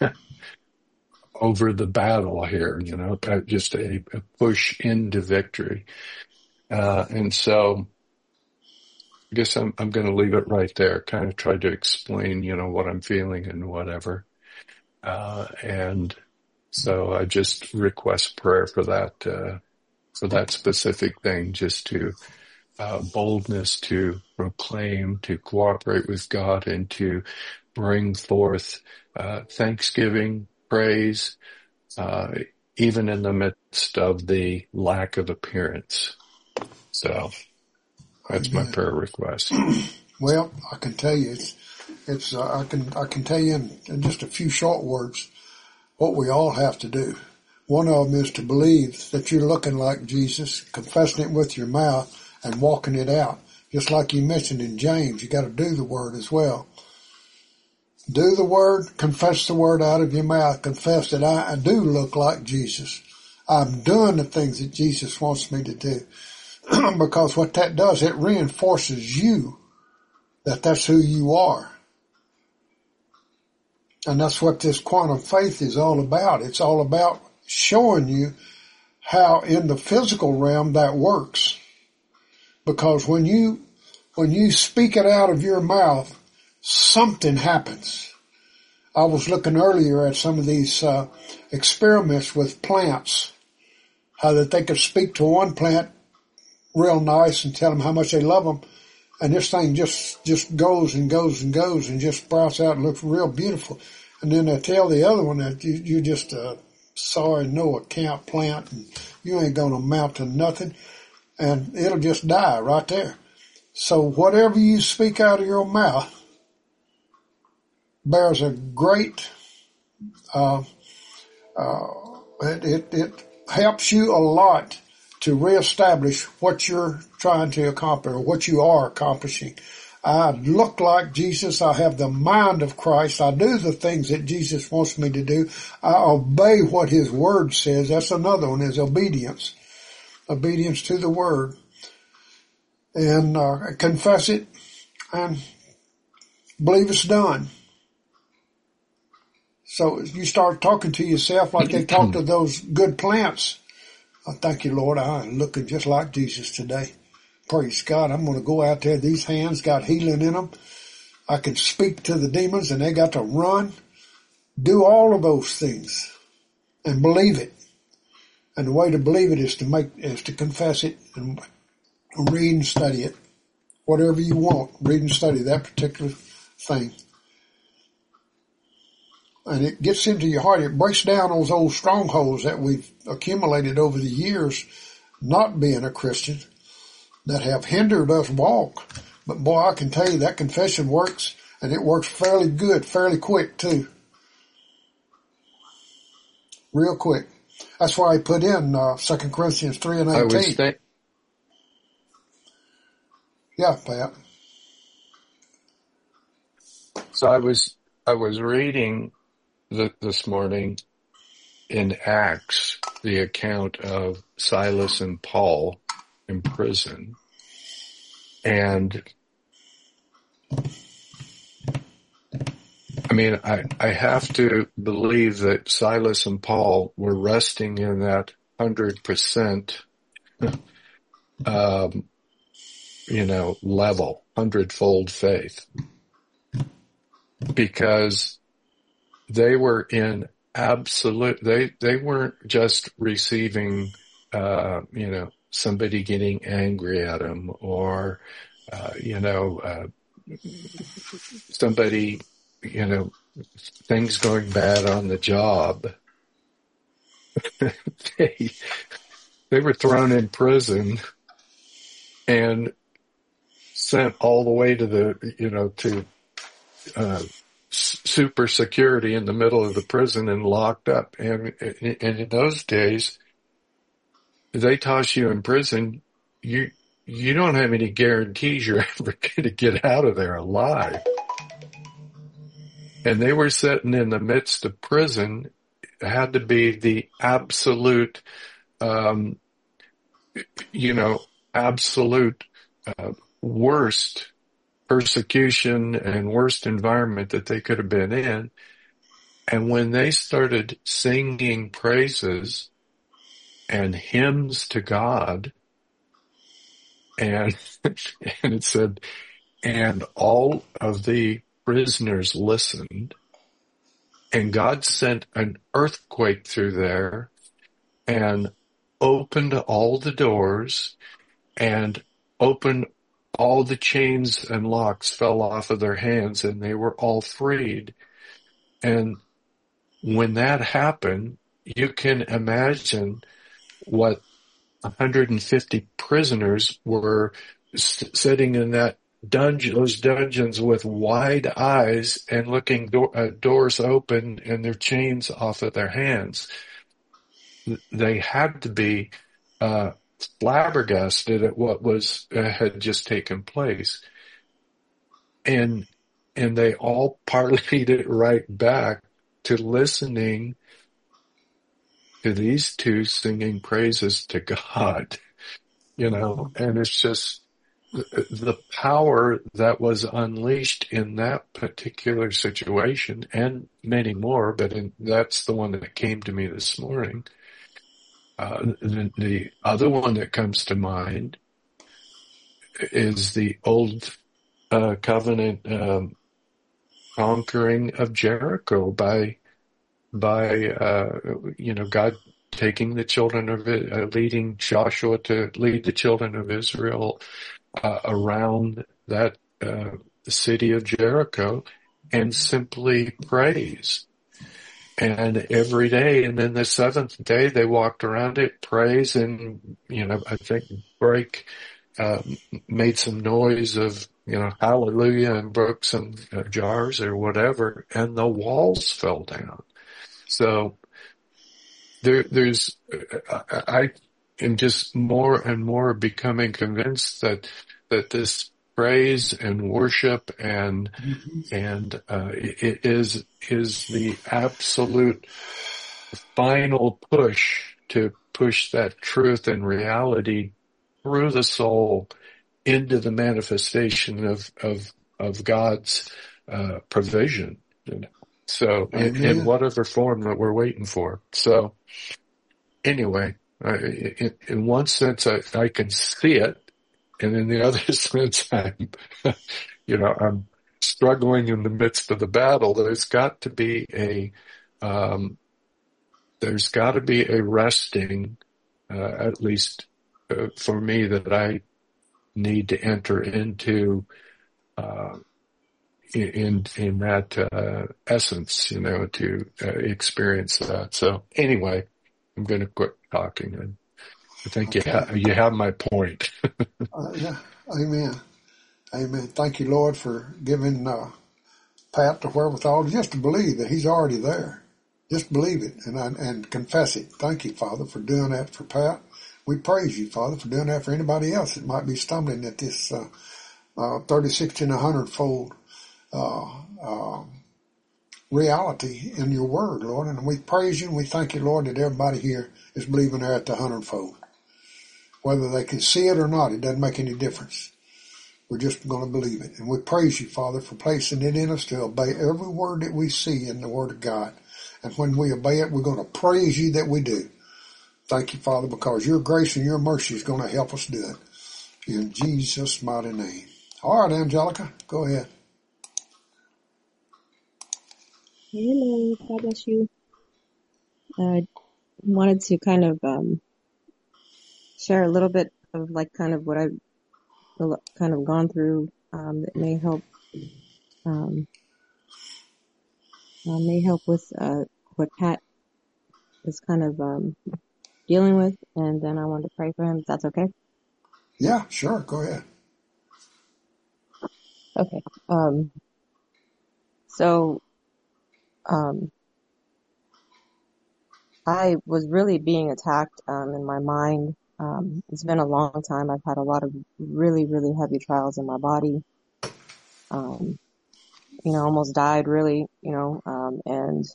over the battle here. You know, just a, a push into victory, uh, and so. I guess I'm, I'm going to leave it right there, kind of try to explain, you know, what I'm feeling and whatever. Uh, and so I just request prayer for that, uh, for that specific thing, just to, uh, boldness to proclaim, to cooperate with God, and to bring forth, uh, thanksgiving, praise, uh, even in the midst of the lack of appearance. So. That's my prayer request. Well, I can tell you, it's, it's, uh, I can, I can tell you in, in just a few short words what we all have to do. One of them is to believe that you're looking like Jesus, confessing it with your mouth and walking it out. Just like you mentioned in James, you got to do the word as well. Do the word, confess the word out of your mouth, confess that I, I do look like Jesus. I'm doing the things that Jesus wants me to do. Because what that does, it reinforces you that that's who you are. And that's what this quantum faith is all about. It's all about showing you how in the physical realm that works. Because when you, when you speak it out of your mouth, something happens. I was looking earlier at some of these uh, experiments with plants, how that they could speak to one plant real nice and tell them how much they love them, and this thing just just goes and goes and goes and just sprouts out and looks real beautiful. And then they tell the other one that you, you just a sorry, no account plant, and you ain't gonna amount to nothing, and it'll just die right there. So whatever you speak out of your mouth bears a great, uh, uh, it, it, it helps you a lot to reestablish what you're trying to accomplish, or what you are accomplishing. I look like Jesus. I have the mind of Christ. I do the things that Jesus wants me to do. I obey what His Word says. That's another one, is obedience. Obedience to the Word. And uh, confess it and believe it's done. So you start talking to yourself like they talk to those good plants. I thank you, Lord. I'm looking just like Jesus today. Praise God. I'm going to go out there. These hands got healing in them. I can speak to the demons and they got to run. Do all of those things and believe it. And the way to believe it is to make, is to confess it and read and study it. Whatever you want, read and study that particular thing. And it gets into your heart. It breaks down those old strongholds that we've accumulated over the years, not being a Christian, that have hindered us walk. But boy, I can tell you that confession works, and it works fairly good, fairly quick too. Real quick. That's why I put in uh, Second Corinthians three and eighteen. I was th- yeah, Pat. So I was I was reading the, this morning in Acts the account of Silas and Paul in prison, and I mean, I, I have to believe that Silas and Paul were resting in that hundred percent, um, you know, level, hundredfold faith, because they were in absolute, they, they weren't just receiving, uh, you know, somebody getting angry at them or, uh, you know, uh, somebody, you know, things going bad on the job. they, they were thrown in prison and sent all the way to the, you know, to, uh, super security in the middle of the prison and locked up. And, and in those days, they toss you in prison, you, you don't have any guarantees you're ever going to get out of there alive. And they were sitting in the midst of prison. It had to be the absolute, um, you know, absolute uh, worst persecution and worst environment that they could have been in. And when they started singing praises and hymns to God, and, and it said, and all of the prisoners listened, and God sent an earthquake through there and opened all the doors and opened all the chains and locks fell off of their hands and they were all freed. And when that happened, you can imagine what one hundred fifty prisoners were st- sitting in that dungeon, those dungeons with wide eyes and looking do- uh, doors open and their chains off of their hands. They had to be uh, flabbergasted at what was uh, had just taken place, and and they all parlayed it right back to listening to these two singing praises to God, you know, and it's just the power that was unleashed in that particular situation and many more, but in, that's the one that came to me this morning. Uh, the, the other one that comes to mind is the old uh, covenant um, conquering of Jericho by by uh, you know, God taking the children of it, uh, leading Joshua to lead the children of Israel uh, around that uh, city of Jericho and simply praise. And every day, and then the seventh day, they walked around it, praise, and, you know, I think break, uh, made some noise of, you know, hallelujah, and broke some uh, jars or whatever, and the walls fell down. So there, there's, I, I am just more and more becoming convinced that, that this praise and worship and, mm-hmm. and, uh, it is, is the absolute final push to push that truth and reality through the soul into the manifestation of, of, of God's, uh, provision. You know? So in, in whatever form that we're waiting for. So anyway, I, in, in one sense, I, I can see it. And in the other sense, I'm, you know, I'm struggling in the midst of the battle. There's got to be a, um, there's got to be a resting, uh, at least uh, for me, that I need to enter into, uh, in, in that, uh, essence, you know, to uh, experience that. So anyway, I'm going to quit talking. And I think okay. you, ha- you have my point. uh, yeah. Amen. Amen. Thank you, Lord, for giving, uh, Pat the wherewithal just to believe that he's already there. Just believe it and, and confess it. Thank you, Father, for doing that for Pat. We praise you, Father, for doing that for anybody else that might be stumbling at this, uh, uh, thirty, sixty, and a hundred fold, uh, uh, reality in your word, Lord. And we praise you and we thank you, Lord, that everybody here is believing they're at the hundredfold. Whether they can see it or not, it doesn't make any difference. We're just going to believe it. And we praise you, Father, for placing it in us to obey every word that we see in the Word of God. And when we obey it, we're going to praise you that we do. Thank you, Father, because your grace and your mercy is going to help us do it. In Jesus' mighty name. All right, Angelica, go ahead. Hello, God bless you. I wanted to kind of um, share a little bit of like kind of what I've kind of gone through um, that may help um, uh, may help with uh, what Pat is kind of um, dealing with, and then I wanted to pray for him. If that's okay? Yeah, sure. Go ahead. Okay. Um, so um, I was really being attacked um, in my mind. Um, it's been a long time. I've had a lot of really, really heavy trials in my body. Um, you know, almost died really, you know, um, and,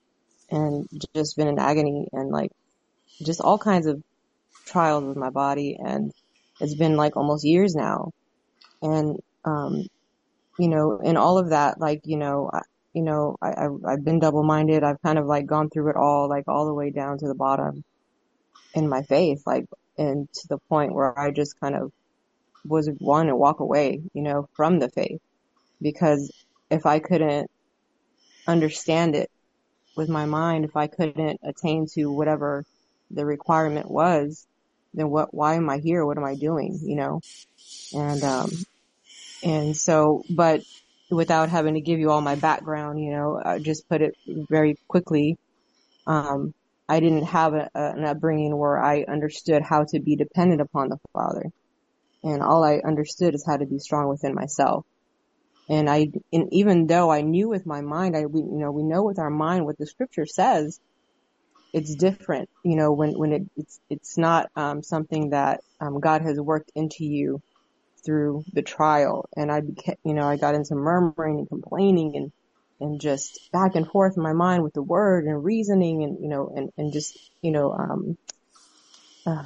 and just been in agony and like just all kinds of trials with my body. And it's been like almost years now. And, um, you know, in all of that, like, you know, I, you know, I, I've, I've been double-minded. I've kind of like gone through it all, like all the way down to the bottom in my faith, like, and to the point where I just kind of was wanting to walk away, you know, from the faith, because if I couldn't understand it with my mind, if I couldn't attain to whatever the requirement was, then what, why am I here? What am I doing? You know? And, um, and so, but without having to give you all my background, you know, I just put it very quickly. Um, I didn't have a, a, an upbringing where I understood how to be dependent upon the Father. And all I understood is how to be strong within myself. And I, and even though I knew with my mind, I, we, you know, we know with our mind what the scripture says, it's different, you know, when, when it, it's, it's not, um, something that, um, God has worked into you through the trial. And I became, you know, I got into murmuring and complaining and, and just back and forth in my mind with the word and reasoning and, you know, and, and just, you know, um, uh,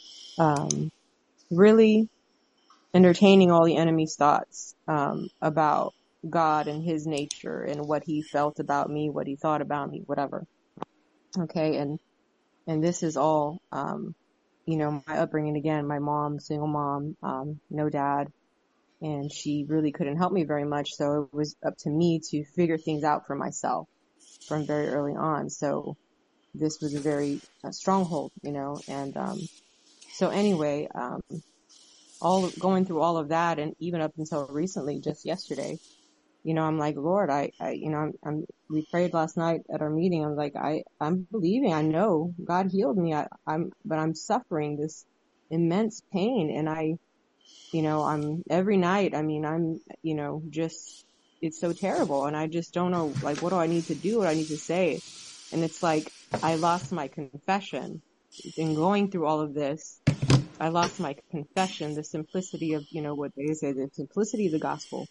um, really entertaining all the enemy's thoughts, um, about God and his nature and what he felt about me, what he thought about me, whatever. Okay. And, and this is all, um, you know, my upbringing again, my mom, single mom, um, no dad, and she really couldn't help me very much. So it was up to me to figure things out for myself from very early on. So this was a very uh, stronghold, you know, and, um, so anyway, um, all going through all of that, and even up until recently, just yesterday, you know, I'm like, Lord, I, I, you know, I'm, I'm, we prayed last night at our meeting. I'm like, I, I'm believing, I know God healed me. I, I'm, but I'm suffering this immense pain. And I, you know, I'm every night, I mean, I'm, you know, just, it's so terrible. And I just don't know, like, what do I need to do? What I need to say? And it's like, I lost my confession in going through all of this. I lost my confession, the simplicity of, you know, what they say, the simplicity of the gospel.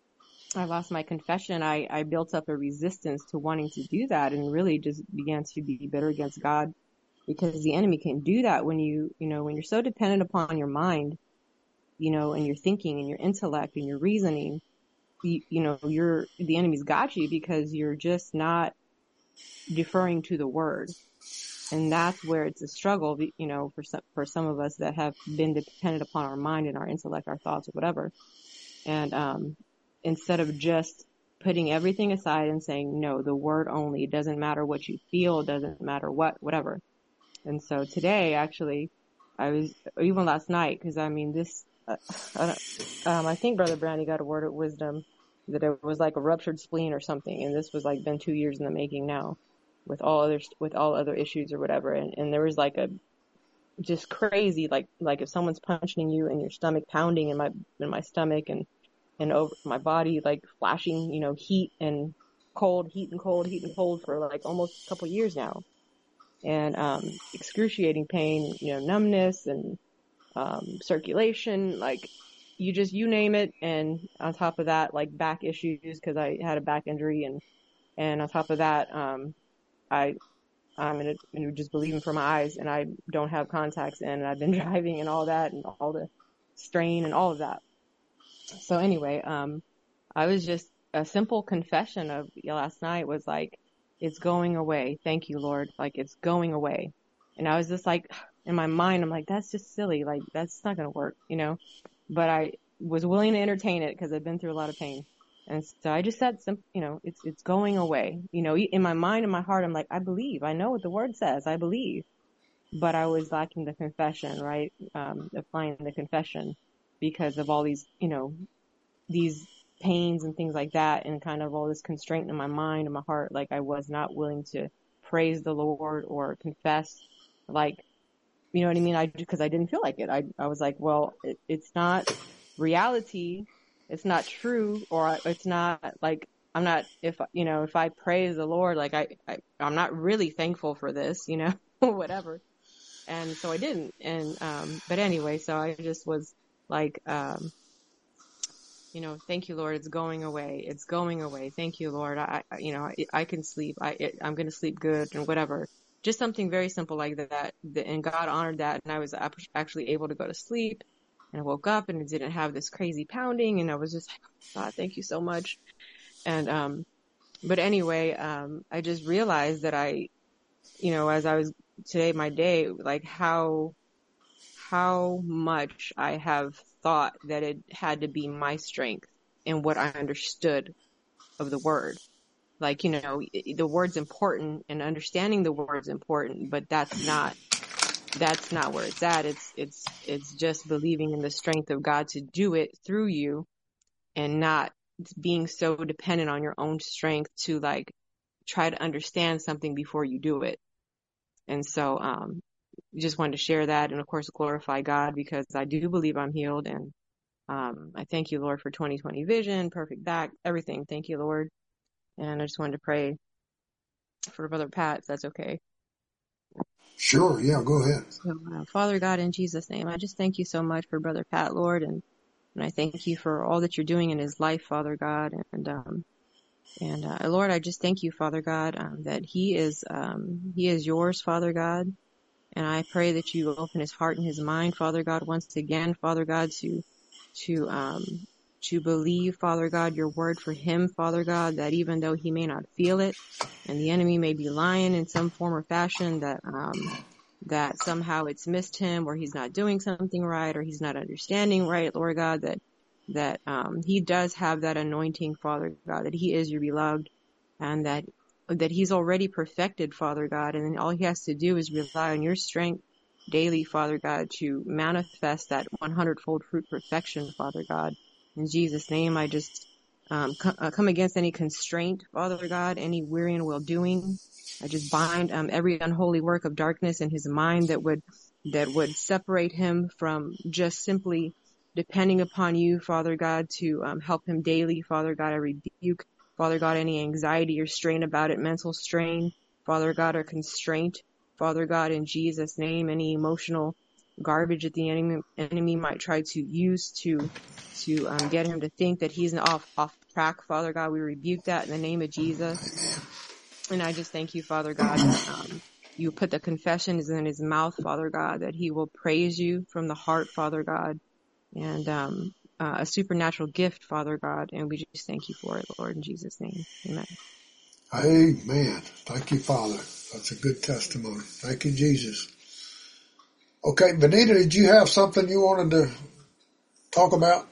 I lost my confession. I, I built up a resistance to wanting to do that and really just began to be bitter against God, because the enemy can do that when you, you know, when you're so dependent upon your mind, you know, and your thinking and your intellect and your reasoning, you, you know, you're, the enemy's got you because you're just not deferring to the word. And that's where it's a struggle, you know, for some, for some of us that have been dependent upon our mind and our intellect, our thoughts or whatever. And, um, instead of just putting everything aside and saying, no, the word only, it doesn't matter what you feel, it doesn't matter what, whatever. And so today, actually, I was, even last night, cause I mean, this, uh, I, don't, um, I think Brother Brandy got a word of wisdom that it was like a ruptured spleen or something. And this was like been two years in the making now with all other, with all other issues or whatever. And, and there was like a, just crazy, like, like if someone's punching you and your stomach pounding in my, in my stomach and, and over my body, like flashing, you know, heat and cold, heat and cold, heat and cold for like almost a couple of years now. And, um, excruciating pain, you know, numbness and, um, circulation, like you just, you name it. And on top of that, like back issues, cause I had a back injury and, and on top of that, um, I, I'm in a, just bleeding from my eyes and I don't have contacts and I've been driving and all that and all the strain and all of that. So anyway, um, I was just a simple confession of last night was like, it's going away. Thank you, Lord. Like it's going away. And I was just like, in my mind, I'm like, that's just silly. Like that's not going to work, you know, but I was willing to entertain it because I've been through a lot of pain. And so I just said, some, you know, it's, it's going away, you know, in my mind and my heart, I'm like, I believe, I know what the word says. I believe, but I was lacking the confession, right? Um, applying the confession because of all these, you know, these pains and things like that and kind of all this constraint in my mind and my heart. Like I was not willing to praise the Lord or confess, like, you know what I mean? I, because I didn't feel like it. I, I was like, well, it, it's not reality. It's not true, or it's not like, I'm not, if, you know, if I praise the Lord, like I, I I'm not really thankful for this, you know, whatever. And so I didn't. And, um, but anyway, so I just was like, um, you know, thank you, Lord. It's going away. It's going away. Thank you, Lord. I, I you know, I, I can sleep. I, it, I'm going to sleep good and whatever. Just something very simple like that. And God honored that. And I was actually able to go to sleep and I woke up and it didn't have this crazy pounding. And I was just like, God, thank you so much. And, um, but anyway, um, I just realized that I, you know, as I was today, my day, like how, how much I have thought that it had to be my strength and what I understood of the word. Like, you know, the word's important and understanding the word's important, but that's not, that's not where it's at. It's, it's, it's just believing in the strength of God to do it through you and not being so dependent on your own strength to like try to understand something before you do it. And so, um, just wanted to share that and of course glorify God because I do believe I'm healed and, um, I thank you, Lord, for twenty twenty vision, perfect back, everything. Thank you, Lord. And I just wanted to pray for Brother Pat, if that's okay. Sure. Yeah, go ahead. So, uh, Father God, in Jesus' name, I just thank you so much for Brother Pat, Lord. And, and I thank you for all that you're doing in his life, Father God. And, um, and, uh, Lord, I just thank you, Father God, um, that he is, um, he is yours, Father God. And I pray that you open his heart and his mind, Father God, once again, Father God, to, to, um, to believe, Father God, your word for him, Father God, that even though he may not feel it and the enemy may be lying in some form or fashion that, um, that somehow it's missed him or he's not doing something right or he's not understanding right, Lord God, that, that, um, he does have that anointing, Father God, that he is your beloved and that, that he's already perfected, Father God. And then all he has to do is rely on your strength daily, Father God, to manifest that one hundred fold fruit perfection, Father God. In Jesus' name, I just um, co- uh, come against any constraint, Father God, any weary and well-doing. I just bind um, every unholy work of darkness in his mind that would that would separate him from just simply depending upon you, Father God, to um, help him daily, Father God. I rebuke, Father God, any anxiety or strain about it, mental strain, Father God, or constraint, Father God, in Jesus' name, any emotional garbage that the enemy, enemy might try to use to to um, get him to think that he's off off track, Father God. We rebuke that in the name of Jesus. And I just thank you, Father God, that um, you put the confessions in his mouth, Father God, that he will praise you from the heart, Father God. And um, uh, a supernatural gift, Father God, and we just thank you for it, Lord, in Jesus' name. Amen. Amen. Thank you, Father. That's a good testimony. Thank you, Jesus. Okay, Benita, did you have something you wanted to talk about?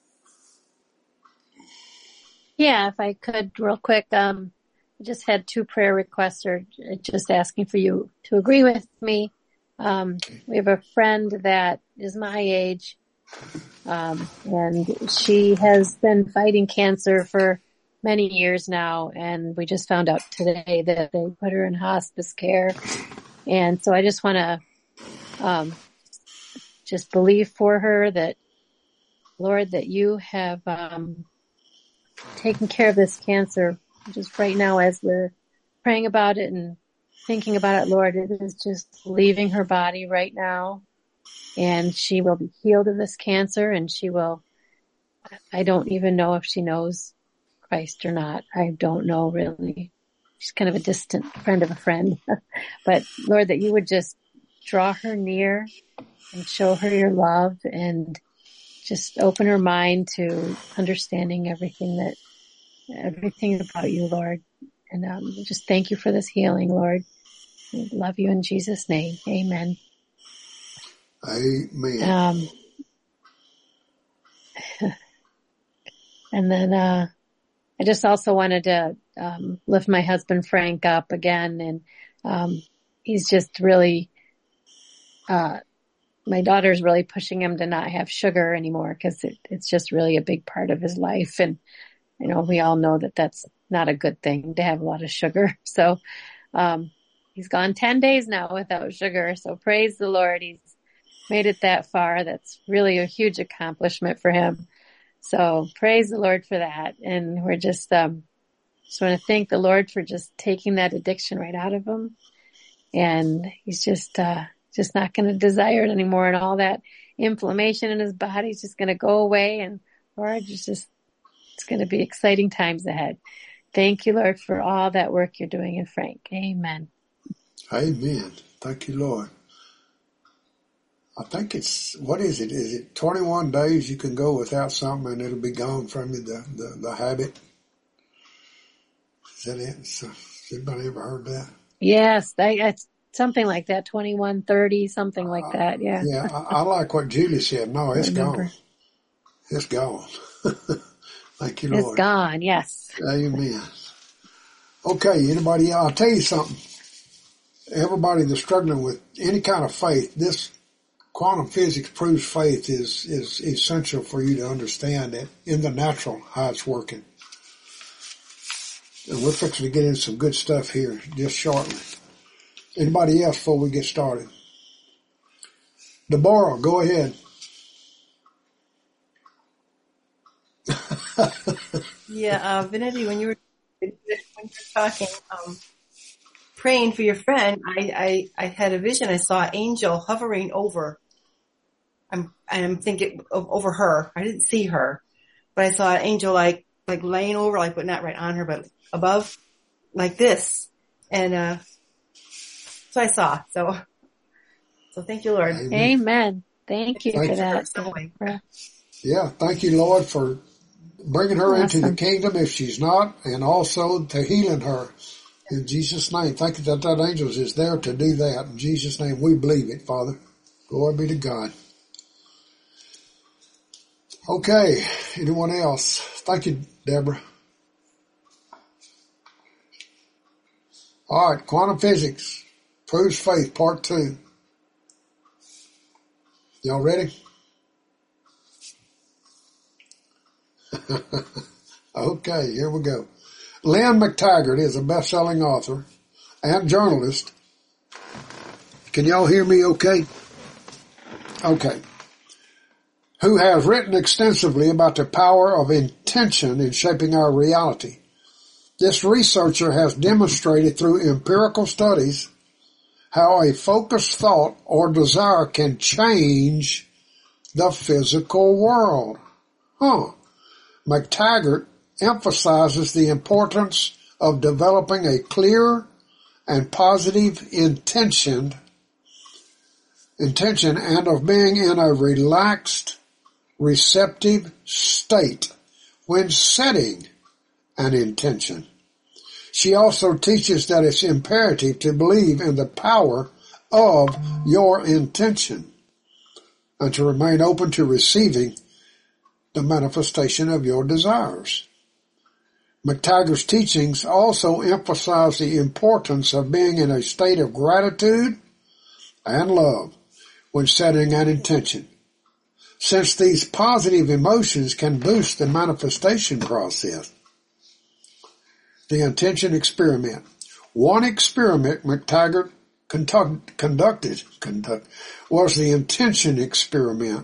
Yeah, if I could real quick, um, I just had two prayer requests, or just asking for you to agree with me. Um, we have a friend that is my age, um, and she has been fighting cancer for many years now, and we just found out today that they put her in hospice care. And so I just want to um, just believe for her that, Lord, that you have um, taken care of this cancer just right now as we're praying about it and thinking about it, Lord. It is just leaving her body right now, and she will be healed of this cancer, and she will, I don't even know if she knows Christ or not. I don't know really. She's kind of a distant friend of a friend. But Lord, that you would just draw her near and show her your love and just open her mind to understanding everything that, everything about you, Lord. And um, just thank you for this healing, Lord. We love you in Jesus' name. Amen. Amen. Um, and then, uh, I just also wanted to, um, lift my husband Frank up again. And, um, he's just really, uh, my daughter's really pushing him to not have sugar anymore, because it, it's just really a big part of his life. And, you know, we all know that that's not a good thing to have a lot of sugar. So, um, he's gone ten days now without sugar. So praise the Lord. He's made it that far. That's really a huge accomplishment for him. So praise the Lord for that. And we're just, um, just want to thank the Lord for just taking that addiction right out of him. And he's just, uh, just not going to desire it anymore. And all that inflammation in his body is just going to go away. And Lord, it's just, it's going to be exciting times ahead. Thank you, Lord, for all that work you're doing in Frank. Amen. Amen. Thank you, Lord. I think it's, what is it? Is it twenty-one days you can go without something and it'll be gone from you, the, the, the habit? Is that it? So, has anybody ever heard that? Yes, that, it's something like that, twenty-one, thirty, something like Uh, that, yeah. Yeah, I, I like what Julie said. No, it's gone. It's gone. Thank you, Lord. It's gone, yes. Amen. Okay, anybody, I'll tell you something. Everybody that's struggling with any kind of faith, this quantum physics proves faith is, is essential for you to understand that in the natural how it's working. And we're fixing to get into some good stuff here just shortly. Anybody else before we get started? Deborah, go ahead. Yeah, uh, Vanity, when you were when you were talking, um, praying for your friend, I, I I had a vision. I saw an angel hovering over. I'm I'm thinking of, over her. I didn't see her, but I saw an angel like like laying over, like but not right on her, but above, like this. And uh, so I saw. So so thank you, Lord. Amen. Amen. Thank you Thank for you. that. Yeah, thank you, Lord, for bringing her Awesome. into the kingdom if she's not, and also to healing her. In Jesus' name, thank you that that angel is there to do that. In Jesus' name, we believe it, Father. Glory be to God. Okay, anyone else? Thank you, Deborah. All right, quantum physics proves faith, part two. Y'all ready? Okay, here we go. Lynn McTaggart is a best-selling author and journalist. Can y'all hear me okay? Okay. Who has written extensively about the power of intention in shaping our reality. This researcher has demonstrated through empirical studies how a focused thought or desire can change the physical world. Huh. McTaggart emphasizes the importance of developing a clear and positive intention, intention and of being in a relaxed receptive state when setting an intention. She also teaches that it's imperative to believe in the power of your intention and to remain open to receiving the manifestation of your desires. McTaggart's teachings also emphasize the importance of being in a state of gratitude and love when setting an intention, since these positive emotions can boost the manifestation process. The intention experiment. One experiment McTaggart conduct, conducted conduct, was the intention experiment.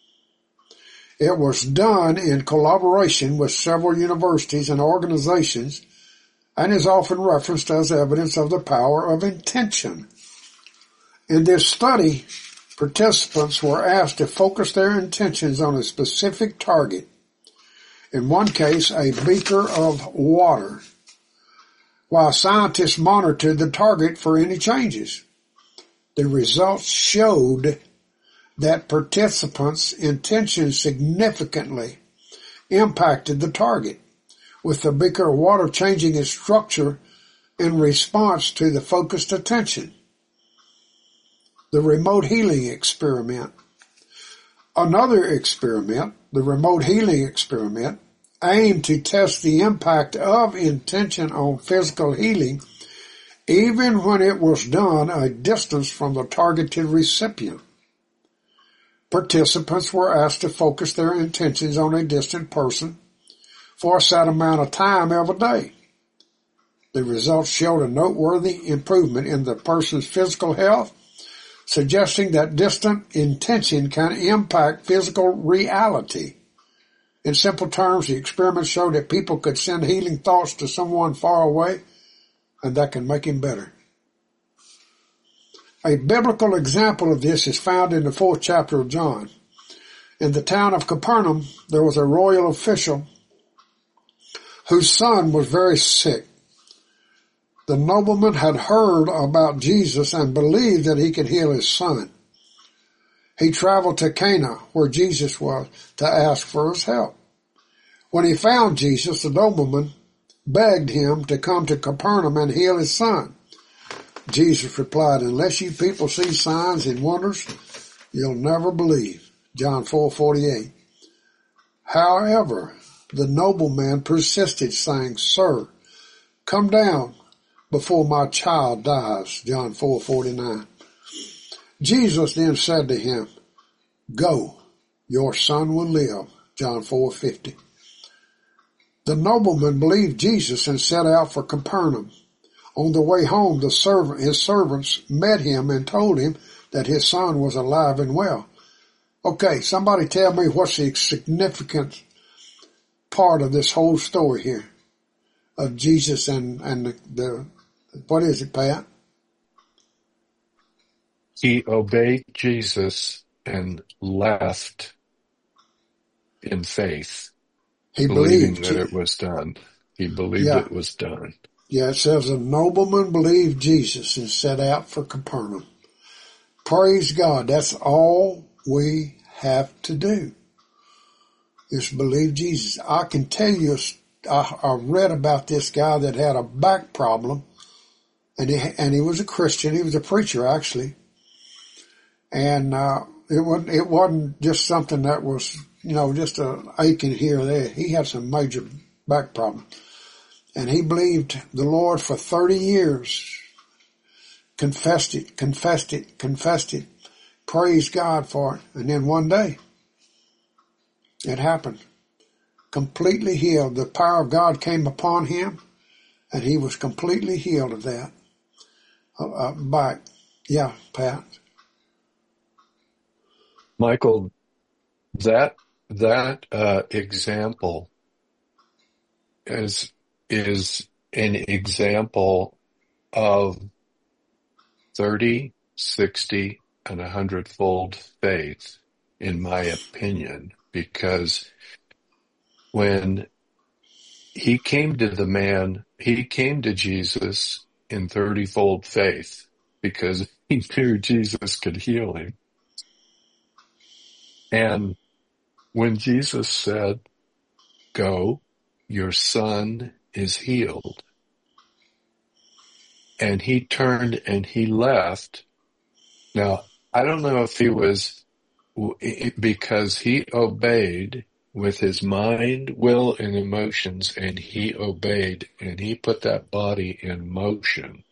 It was done in collaboration with several universities and organizations and is often referenced as evidence of the power of intention. In this study, participants were asked to focus their intentions on a specific target. In one case, a beaker of water, while scientists monitored the target for any changes. The results showed that participants' intentions significantly impacted the target, with the beaker of water changing its structure in response to the focused attention. The remote healing experiment. Another experiment, the remote healing experiment, aimed to test the impact of intention on physical healing, even when it was done a distance from the targeted recipient. Participants were asked to focus their intentions on a distant person for a set amount of time every day. The results showed a noteworthy improvement in the person's physical health, suggesting that distant intention can impact physical reality. In simple terms, the experiment showed that people could send healing thoughts to someone far away, and that can make him better. A biblical example of this is found in the fourth chapter of John. In the town of Capernaum, there was a royal official whose son was very sick. The nobleman had heard about Jesus and believed that he could heal his son. He traveled to Cana, where Jesus was, to ask for his help. When he found Jesus, the nobleman begged him to come to Capernaum and heal his son. Jesus replied, "Unless you people see signs and wonders, you'll never believe." John four forty-eight. However, the nobleman persisted, saying, "Sir, come down before my child dies." John four forty-nine. Jesus then said to him, "Go, your son will live." John four fifty. The nobleman believed Jesus and set out for Capernaum. On the way home, the servant, his servants met him and told him that his son was alive and well. Okay, somebody tell me what's the significant part of this whole story here of Jesus and, and the, the, what is it, Pat? He obeyed Jesus and left in faith, He believing believed that it was done. He believed Yeah. it was done. Yeah, it says a nobleman believed Jesus and set out for Capernaum. Praise God. That's all we have to do is believe Jesus. I can tell you, I, I read about this guy that had a back problem, and he, and he was a Christian. He was a preacher, actually. And uh, it wasn't, it wasn't just something that was, you know, just a aching here or there. He had some major back problems. And he believed the Lord for thirty years, confessed it, confessed it, confessed it, praised God for it. And then one day, it happened. Completely healed. The power of God came upon him, and he was completely healed of that. Uh, uh, back. Yeah, Pat. Michael, that that uh, example is is an example of thirty, sixty, and a hundredfold faith, in my opinion, because when he came to the man, he came to Jesus in thirty-fold faith because he knew Jesus could heal him. And when Jesus said, "Go, your son is healed," and he turned and he left. Now, I don't know if he was, because he obeyed with his mind, will, and emotions, and he obeyed, and he put that body in motion.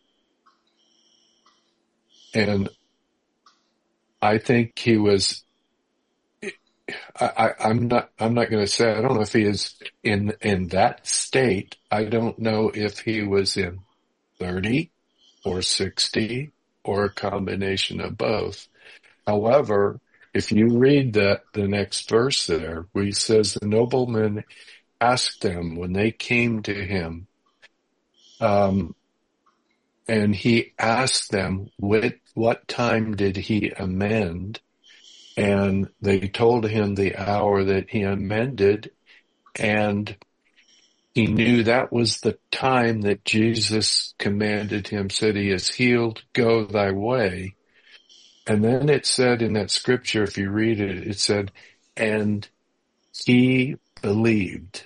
And I think he was, I, I, I'm not, I'm not going to say, I don't know if he is in, in that state. I don't know if he was in thirty or sixty or a combination of both. However, if you read that, the next verse there, where he says the nobleman asked them when they came to him, um, and he asked them, what, what time did he amend? And they told him the hour that he amended, and he knew that was the time that Jesus commanded him, said, he is healed, go thy way. And then it said in that scripture, if you read it, it said, and he believed.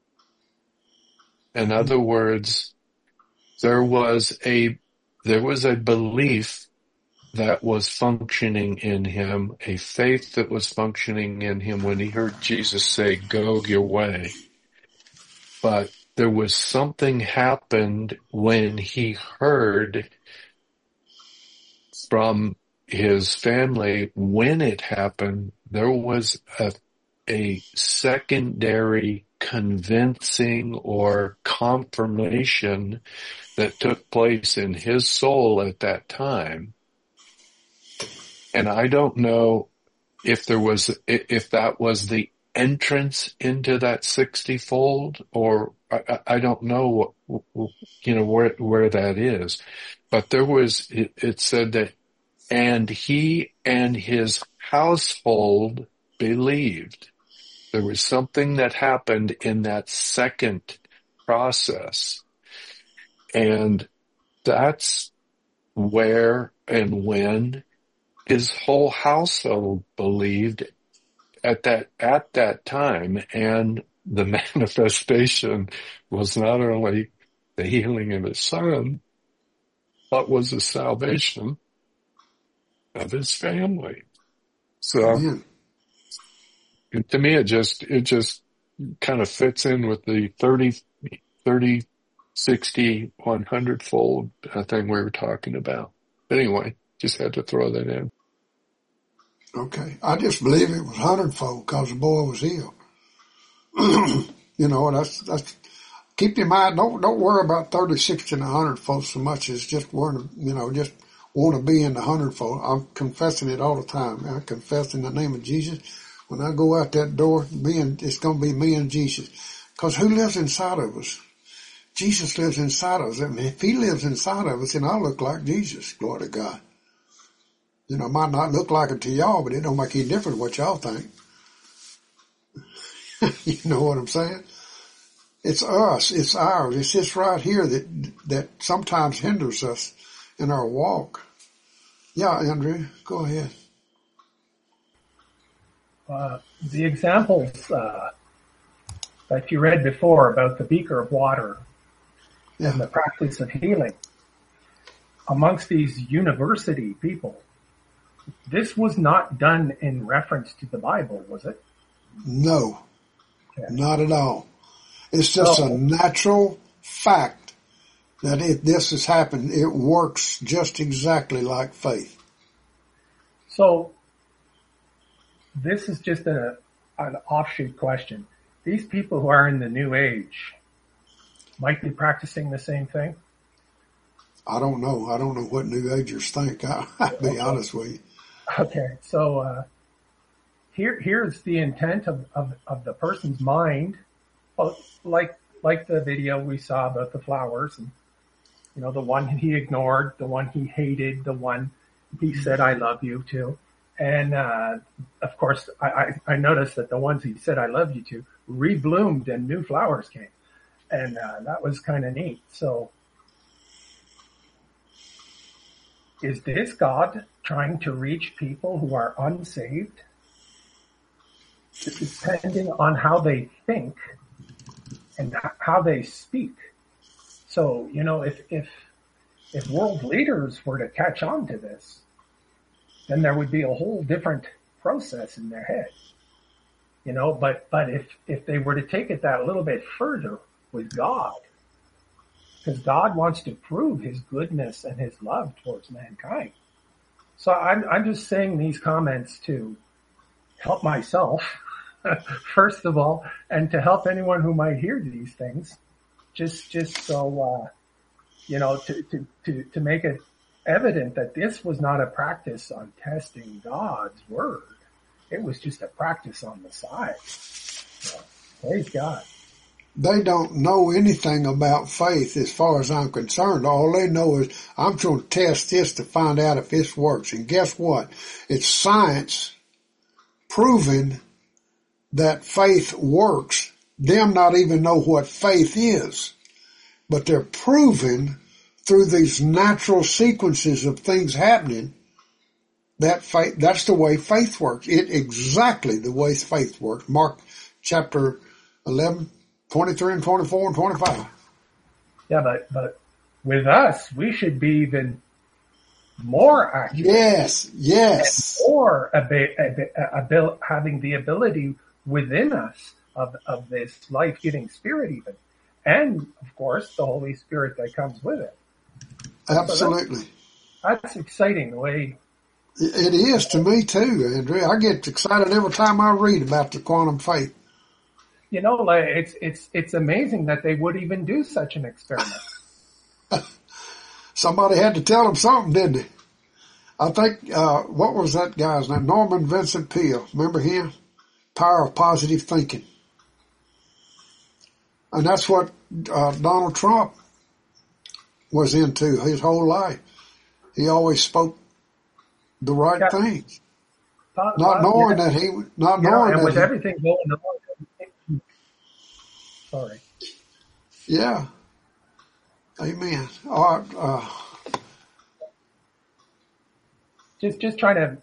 In other words, there was a, there was a belief that was functioning in him, a faith that was functioning in him when he heard Jesus say, go your way. But there was something happened when he heard from his family. When it happened, there was a, a secondary convincing or confirmation that took place in his soul at that time. And I don't know if there was, if that was the entrance into that sixty-fold, or I, I don't know what, you know, where, where that is. But there was, it, it said that, and he and his household believed. There was something that happened in that second process. And that's where and when his whole household believed at that, at that time. And the manifestation was not only the healing of his son, but was the salvation of his family. So Amen. to me, it just, it just kind of fits in with the thirty, thirty, sixty, one hundred fold thing we were talking about. But anyway, just had to throw that in. Okay. I just believe it was hundredfold because the boy was healed. You know, that's, that's, keep in mind, don't, don't worry about thirty, sixty, and one hundred fold so much as just worrying, you know, just want to be in the hundredfold. I'm confessing it all the time. I confess in the name of Jesus. When I go out that door, being, it's going to be me and Jesus. Because who lives inside of us? Jesus lives inside of us. I mean, if he lives inside of us, then I look like Jesus. Glory to God. You know, it might not look like it to y'all, but it don't make any difference what y'all think. You know what I'm saying? It's us. It's ours. It's this right here that that sometimes hinders us in our walk. Yeah, Andrew, go ahead. Uh, the examples uh, that you read before about the beaker of water Yeah. and the practice of healing, amongst these university people, this was not done in reference to the Bible, was it? No, Okay. not at all. It's just So- a natural fact that if this has happened, it works just exactly like faith. So this is just a an offshoot question. These people who are in the New Age might be practicing the same thing? I don't know. I don't know what New Agers think. I, I'll be honest with you. Okay, so uh, here here's the intent of, of, of the person's mind, well, like like the video we saw about the flowers, and you know, the one he ignored, the one he hated, the one he said I love you to, and uh, of course I, I, I noticed that the ones he said I love you to rebloomed and new flowers came, and uh, that was kind of neat. So is this God trying to reach people who are unsaved? depending on how they think and how they speak. So, you know, if, if, if world leaders were to catch on to this, then there would be a whole different process in their head, you know, but, but if, if they were to take it that a little bit further with God, because God wants to prove his goodness and his love towards mankind. So I'm, I'm just saying these comments to help myself, first of all, and to help anyone who might hear these things, just, just so, uh, you know, to, to, to, to make it evident that this was not a practice on testing God's word. It was just a practice on the side. So, praise God. They don't know anything about faith as far as I'm concerned. All they know is I'm trying to test this to find out if this works. And guess what? It's science proving that faith works. Them not even know what faith is, but they're proving through these natural sequences of things happening that faith, that's the way faith works. It exactly the way faith works. Mark chapter eleven, twenty-three and twenty-four and twenty-five. Yeah, but, but with us, we should be even more accurate. Yes, yes. And more abi- abi- abil- having the ability within us of, of this life-giving spirit even. And, of course, the Holy Spirit that comes with it. Absolutely. So that's, that's exciting the way. It is to me too, Andrea. I get excited every time I read about the quantum faith. You know, like it's it's it's amazing that they would even do such an experiment. Somebody had to tell them something, didn't they? I think uh what was that guy's name? Norman Vincent Peale. Remember him? Power of Positive Thinking. And that's what uh, Donald Trump was into his whole life. He always spoke the right yeah. things, not, not knowing yeah. that he, not yeah, knowing and that with he, everything going on. Sorry. Yeah. Amen. All right. Uh, just, just trying to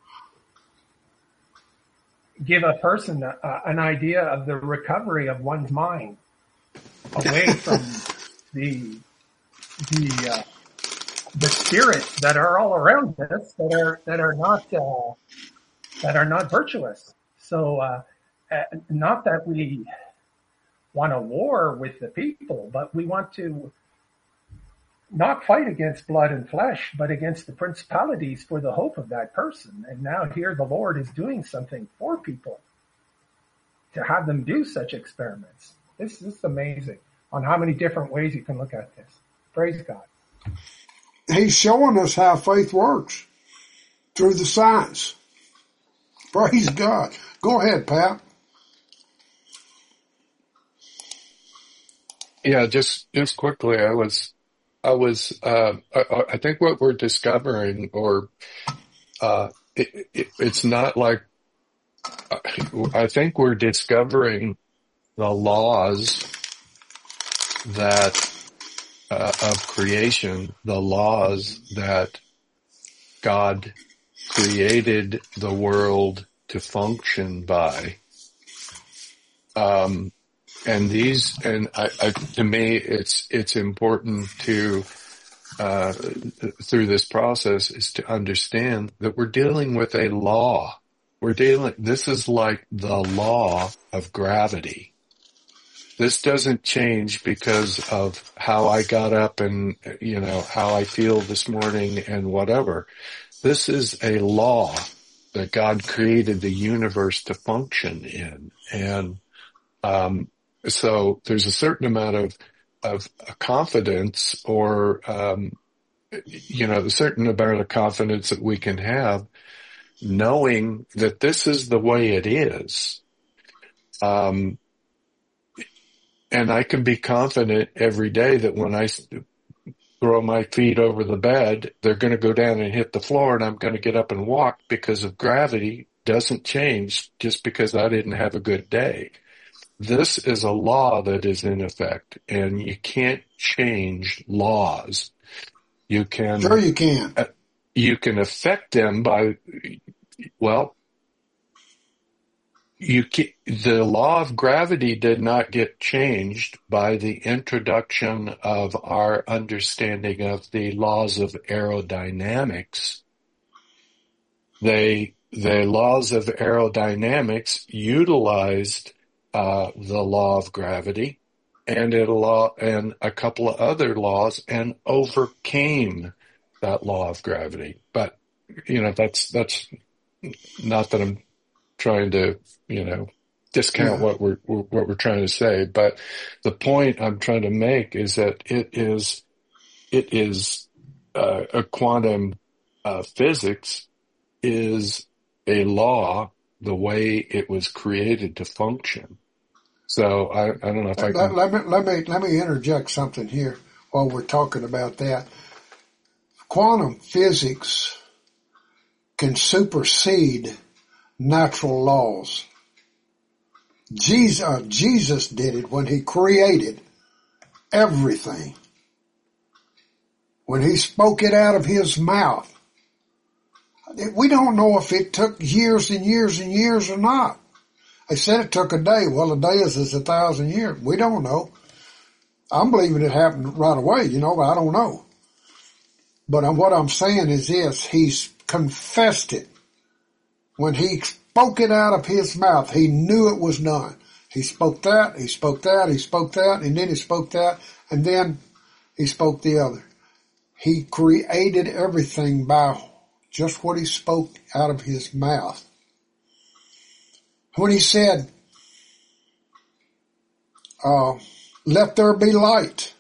give a person a, a, an idea of the recovery of one's mind away from the the uh, the spirits that are all around us that are that are not uh, that are not virtuous. So, uh, uh, not that we want a war with the people, but we want to not fight against blood and flesh, but against the principalities for the hope of that person. And now here the Lord is doing something for people to have them do such experiments. This, this is amazing on how many different ways you can look at this. Praise God. He's showing us how faith works through the science. Praise God. Go ahead, Pat. Yeah, just, just quickly, I was, I was, uh, I, I think what we're discovering, or, uh, it, it, it's not like, I think we're discovering the laws that, uh, of creation, the laws that God created the world to function by. Um, And these, and I, I, to me, it's, it's important to, uh, through this process is to understand that we're dealing with a law. We're dealing, this is like the law of gravity. This doesn't change because of how I got up and, you know, how I feel this morning and whatever. This is a law that God created the universe to function in. And, um, so there's a certain amount of, of confidence or, um, you know, a certain amount of confidence that we can have knowing that this is the way it is. Um, and I can be confident every day that when I throw my feet over the bed, they're going to go down and hit the floor and I'm going to get up and walk because of gravity doesn't change just because I didn't have a good day. This is a law that is in effect, and you can't change laws. You can, sure you can. Uh, you can affect them by, well, you ca- the law of gravity did not get changed by the introduction of our understanding of the laws of aerodynamics. They, the laws of aerodynamics utilized uh, the law of gravity and it law and a couple of other laws and overcame that law of gravity. But you know, that's that's not that I'm trying to, you know, discount Yeah. what we're what we're trying to say, but the point I'm trying to make is that it is it is uh, a quantum uh, physics is a law the way it was created to function. So I, I don't know if I Let, can. let me let me let me interject something here while we're talking about that. Quantum physics can supersede natural laws. Jesus, uh, Jesus did it when he created everything. When he spoke it out of his mouth. We don't know if it took years and years and years or not. They said it took a day. Well, a day is, is a thousand years. We don't know. I'm believing it happened right away, you know, but I don't know. But what I'm saying is this, he's confessed it. When he spoke it out of his mouth, he knew it was done. He spoke that, he spoke that, he spoke that, and then he spoke that, and then he spoke the other. He created everything by just what he spoke out of his mouth. When he said, uh, let there be light,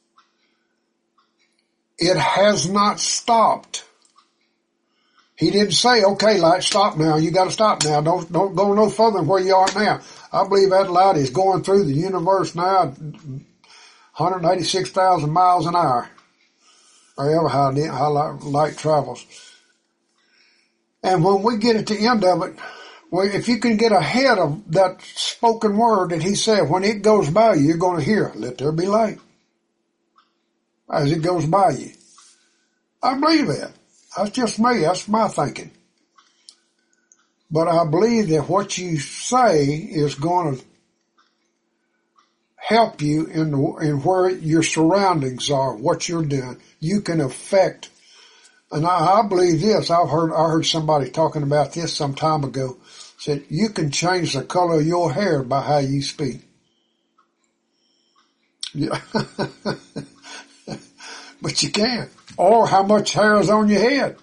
it has not stopped. He didn't say, okay, light, stop now. You got to stop now. Don't don't go no further than where you are now. I believe that light is going through the universe now at one hundred eighty-six thousand miles an hour, or ever how, how light travels. And when we get at the end of it, well, if you can get ahead of that spoken word that he said, when it goes by you, you're going to hear, let there be light, as it goes by you. I believe that. That's just me. That's my thinking. But I believe that what you say is going to help you in, the, in where your surroundings are, what you're doing. You can affect. And I, I believe this. I've heard, I heard somebody talking about this some time ago. Said, you can change the color of your hair by how you speak. Yeah. But you can't. Or how much hair is on your head.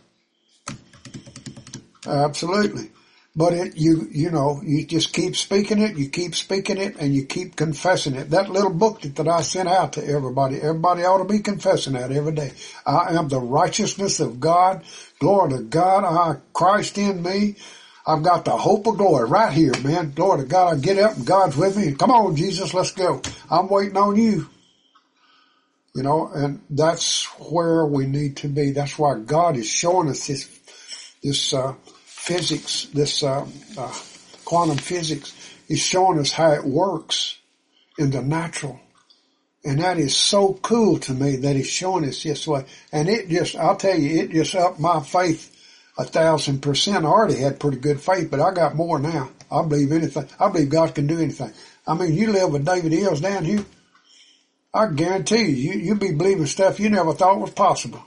Absolutely. But it, you, you know, you just keep speaking it, you keep speaking it, and you keep confessing it. That little book that, that I sent out to everybody, everybody ought to be confessing that every day. I am the righteousness of God. Glory to God. I, Christ in me. I've got the hope of glory right here, man. Glory to God. I get up and God's with me. Come on, Jesus, let's go. I'm waiting on you. You know, and that's where we need to be. That's why God is showing us this, this, uh, physics, this, uh, uh, quantum physics is showing us how it works in the natural. And that is so cool to me that he's showing us this way. And it just, I'll tell you, it just upped my faith a thousand percent. I already had pretty good faith, but I got more now. I believe anything. I believe God can do anything. I mean, you live with David Hills down here. I guarantee you, you, you'll be believing stuff you never thought was possible.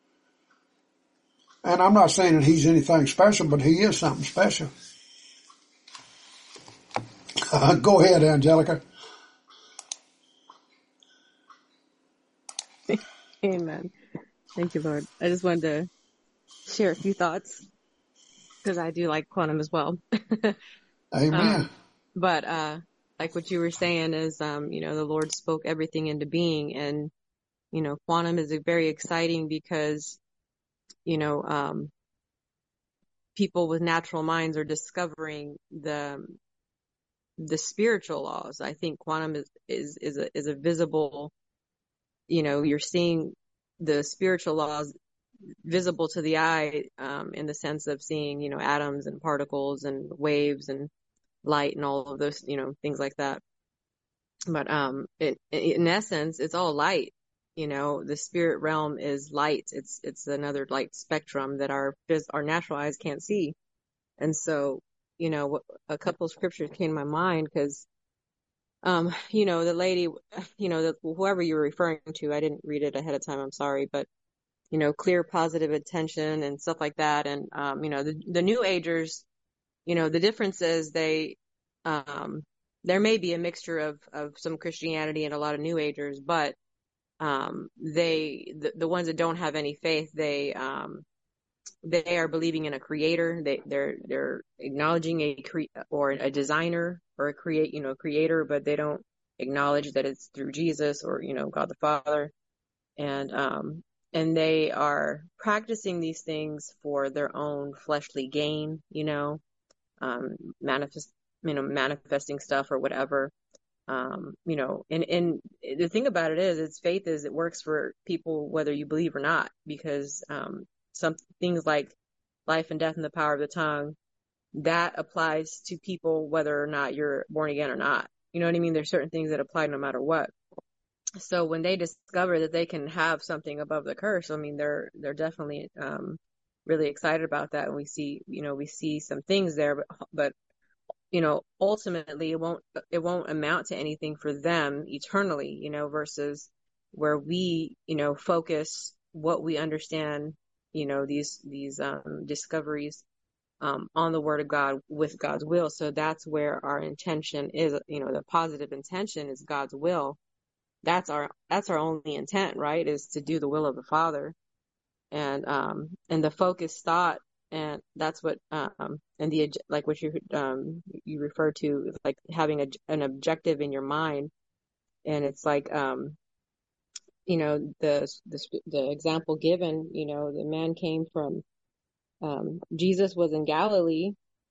And I'm not saying that he's anything special, but he is something special. Go ahead, Angelica. Amen. Thank you, Lord. I just wanted to share a few thoughts because I do like quantum as well. Amen. Um, but, uh, like what you were saying is, um, you know, the Lord spoke everything into being, and, you know, quantum is very exciting because, you know, um, people with natural minds are discovering the, the spiritual laws. I think quantum is, is, is a, is a visible, you know, you're seeing the spiritual laws visible to the eye, um, in the sense of seeing, you know, atoms and particles and waves and light and all of those, you know, things like that. But, um, it, in essence, it's all light. You know, the spirit realm is light. It's, it's another light spectrum that our, our natural eyes can't see. And so you know, a couple of scriptures came to my mind because, um, you know, the lady, you know, the, whoever you were referring to, I didn't read it ahead of time. I'm sorry, but, you know, clear positive intention and stuff like that. And, um, you know, the, the New Agers, you know, the difference is they, um, there may be a mixture of, of some Christianity and a lot of New Agers, but, um, they, the, the ones that don't have any faith, they, um, they are believing in a creator. They, they're, they're acknowledging a cre- or a designer or a create, you know, creator, but they don't acknowledge that it's through Jesus or, you know, God the Father. And, um, and they are practicing these things for their own fleshly gain, you know, um, manifest, you know, manifesting stuff or whatever. Um, you know, and, and the thing about it is, it's faith is it works for people, whether you believe or not, because, um, some things like life and death and the power of the tongue, that applies to people, whether or not you're born again or not. You know what I mean? There's certain things that apply no matter what. So when they discover that they can have something above the curse, I mean, they're, they're definitely, um, really excited about that. And we see, you know, we see some things there, but, but, you know, ultimately it won't, it won't amount to anything for them eternally, you know, versus where we, you know, focus what we understand, you know, these, these, um, discoveries, um, on the word of God with God's will. So that's where our intention is, you know, the positive intention is God's will. That's our, that's our only intent, right? Is to do the will of the Father. And, um, and the focused thought, and that's what, um, and the, like what you, um, you refer to, like having a, an objective in your mind. And it's like, um, you know, the, the, the example given, you know, the man came from, um, Jesus was in Galilee,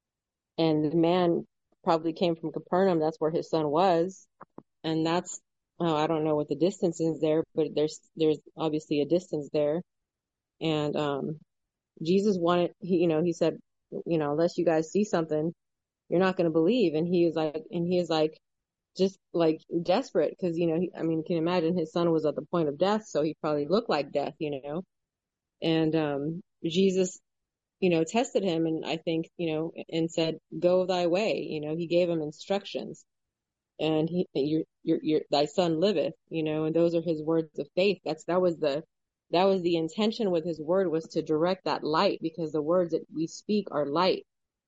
and the man probably came from Capernaum. That's where his son was. And that's, oh, I don't know what the distance is there, but there's, there's obviously a distance there. And, um, Jesus wanted, he, you know, he said, you know, unless you guys see something, you're not going to believe. And he was like, and he is like, just like desperate. Cause, you know, he, I mean, you can imagine his son was at the point of death. So he probably looked like death, you know, and, um, Jesus, you know, tested him. And I think, you know, and said, go thy way. You know, he gave him instructions, and he, your, your, your, thy son liveth, you know, and those are his words of faith. That's, that was the, that was the intention with his word, was to direct that light, because the words that we speak are light.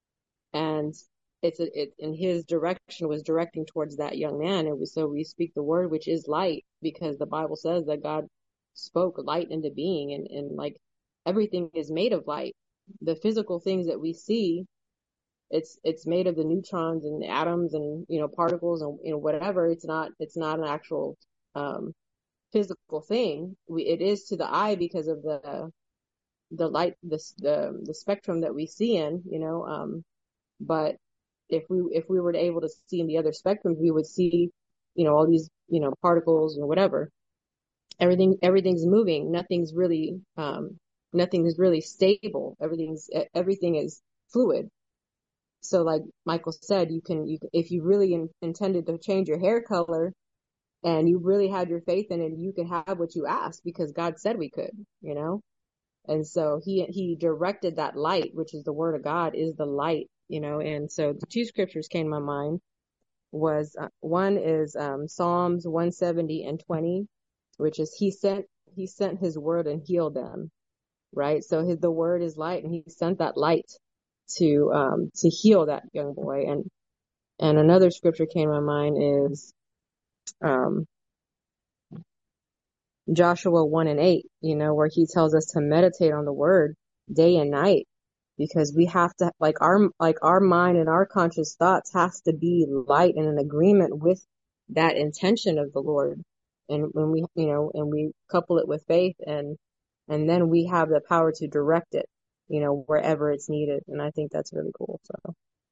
And it's, a, it, and his direction was directing towards that young man. It was, so we speak the word, which is light, because the Bible says that God spoke light into being, and, and like everything is made of light. The physical things that we see, it's, it's made of the neutrons and the atoms and, you know, particles and, you know, whatever. It's not, it's not an actual, um, physical thing. We, it is to the eye because of the, the light, the, the, the spectrum that we see in, you know, um, but if we, if we were able to see in the other spectrums, we would see, you know, all these, you know, particles or whatever. Everything, everything's moving. Nothing's really, um, nothing is really stable. Everything's, everything is fluid. So like Michael said, you can, you, if you really in, intended to change your hair color and you really had your faith in it, you could have what you asked, because God said we could, you know? And so he, he directed that light, which is the word of God, is the light, you know? And so the two scriptures came to my mind was, uh, one is, um, Psalms one seventy and twenty, which is, he sent, he sent his word and healed them, right? So his, the word is light, and he sent that light to, um, to heal that young boy. And, and another scripture came to my mind is, um, Joshua one and eight, you know, where he tells us to meditate on the word day and night, because we have to, like our, like our mind and our conscious thoughts has to be light and in agreement with that intention of the Lord. And when we, you know, and we couple it with faith, and, and then we have the power to direct it, you know, wherever it's needed. And I think that's really cool. So.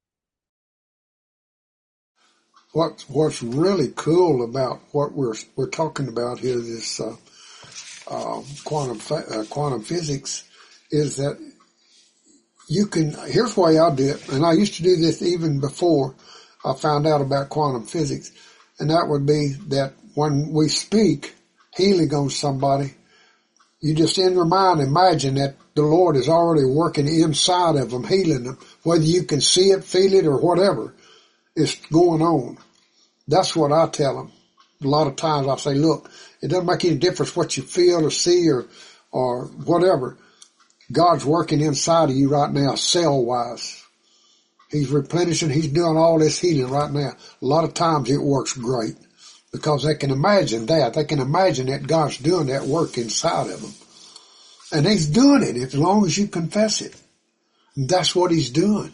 What, what's really cool about what we're, we're talking about here, this, uh, uh, quantum, uh, quantum physics, is that you can, here's the way I do it, and I used to do this even before I found out about quantum physics, and that would be that when we speak healing on somebody, you just in your mind imagine that the Lord is already working inside of them, healing them. Whether you can see it, feel it, or whatever is going on. That's what I tell them. A lot of times I say, look, it doesn't make any difference what you feel or see or, or whatever. God's working inside of you right now, cell-wise. He's replenishing. He's doing all this healing right now. A lot of times it works great because they can imagine that. They can imagine that God's doing that work inside of them. And he's doing it as long as you confess it. And that's what he's doing.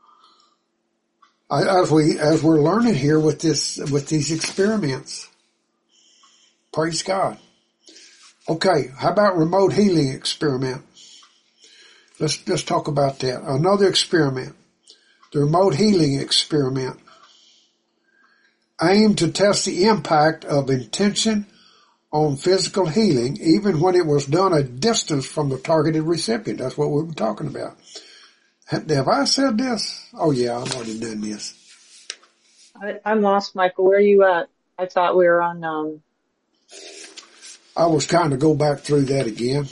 As we, as we're learning here with this, with these experiments. Praise God. Okay. How about remote healing experiment? Let's, let's talk about that. Another experiment. The remote healing experiment aimed to test the impact of intention on physical healing, even when it was done a distance from the targeted recipient. That's what we were talking about. Have I said this? Oh yeah, I've already done this. I, I'm lost, Michael. Where are you at? I thought we were on, um... I was trying to go back through that again.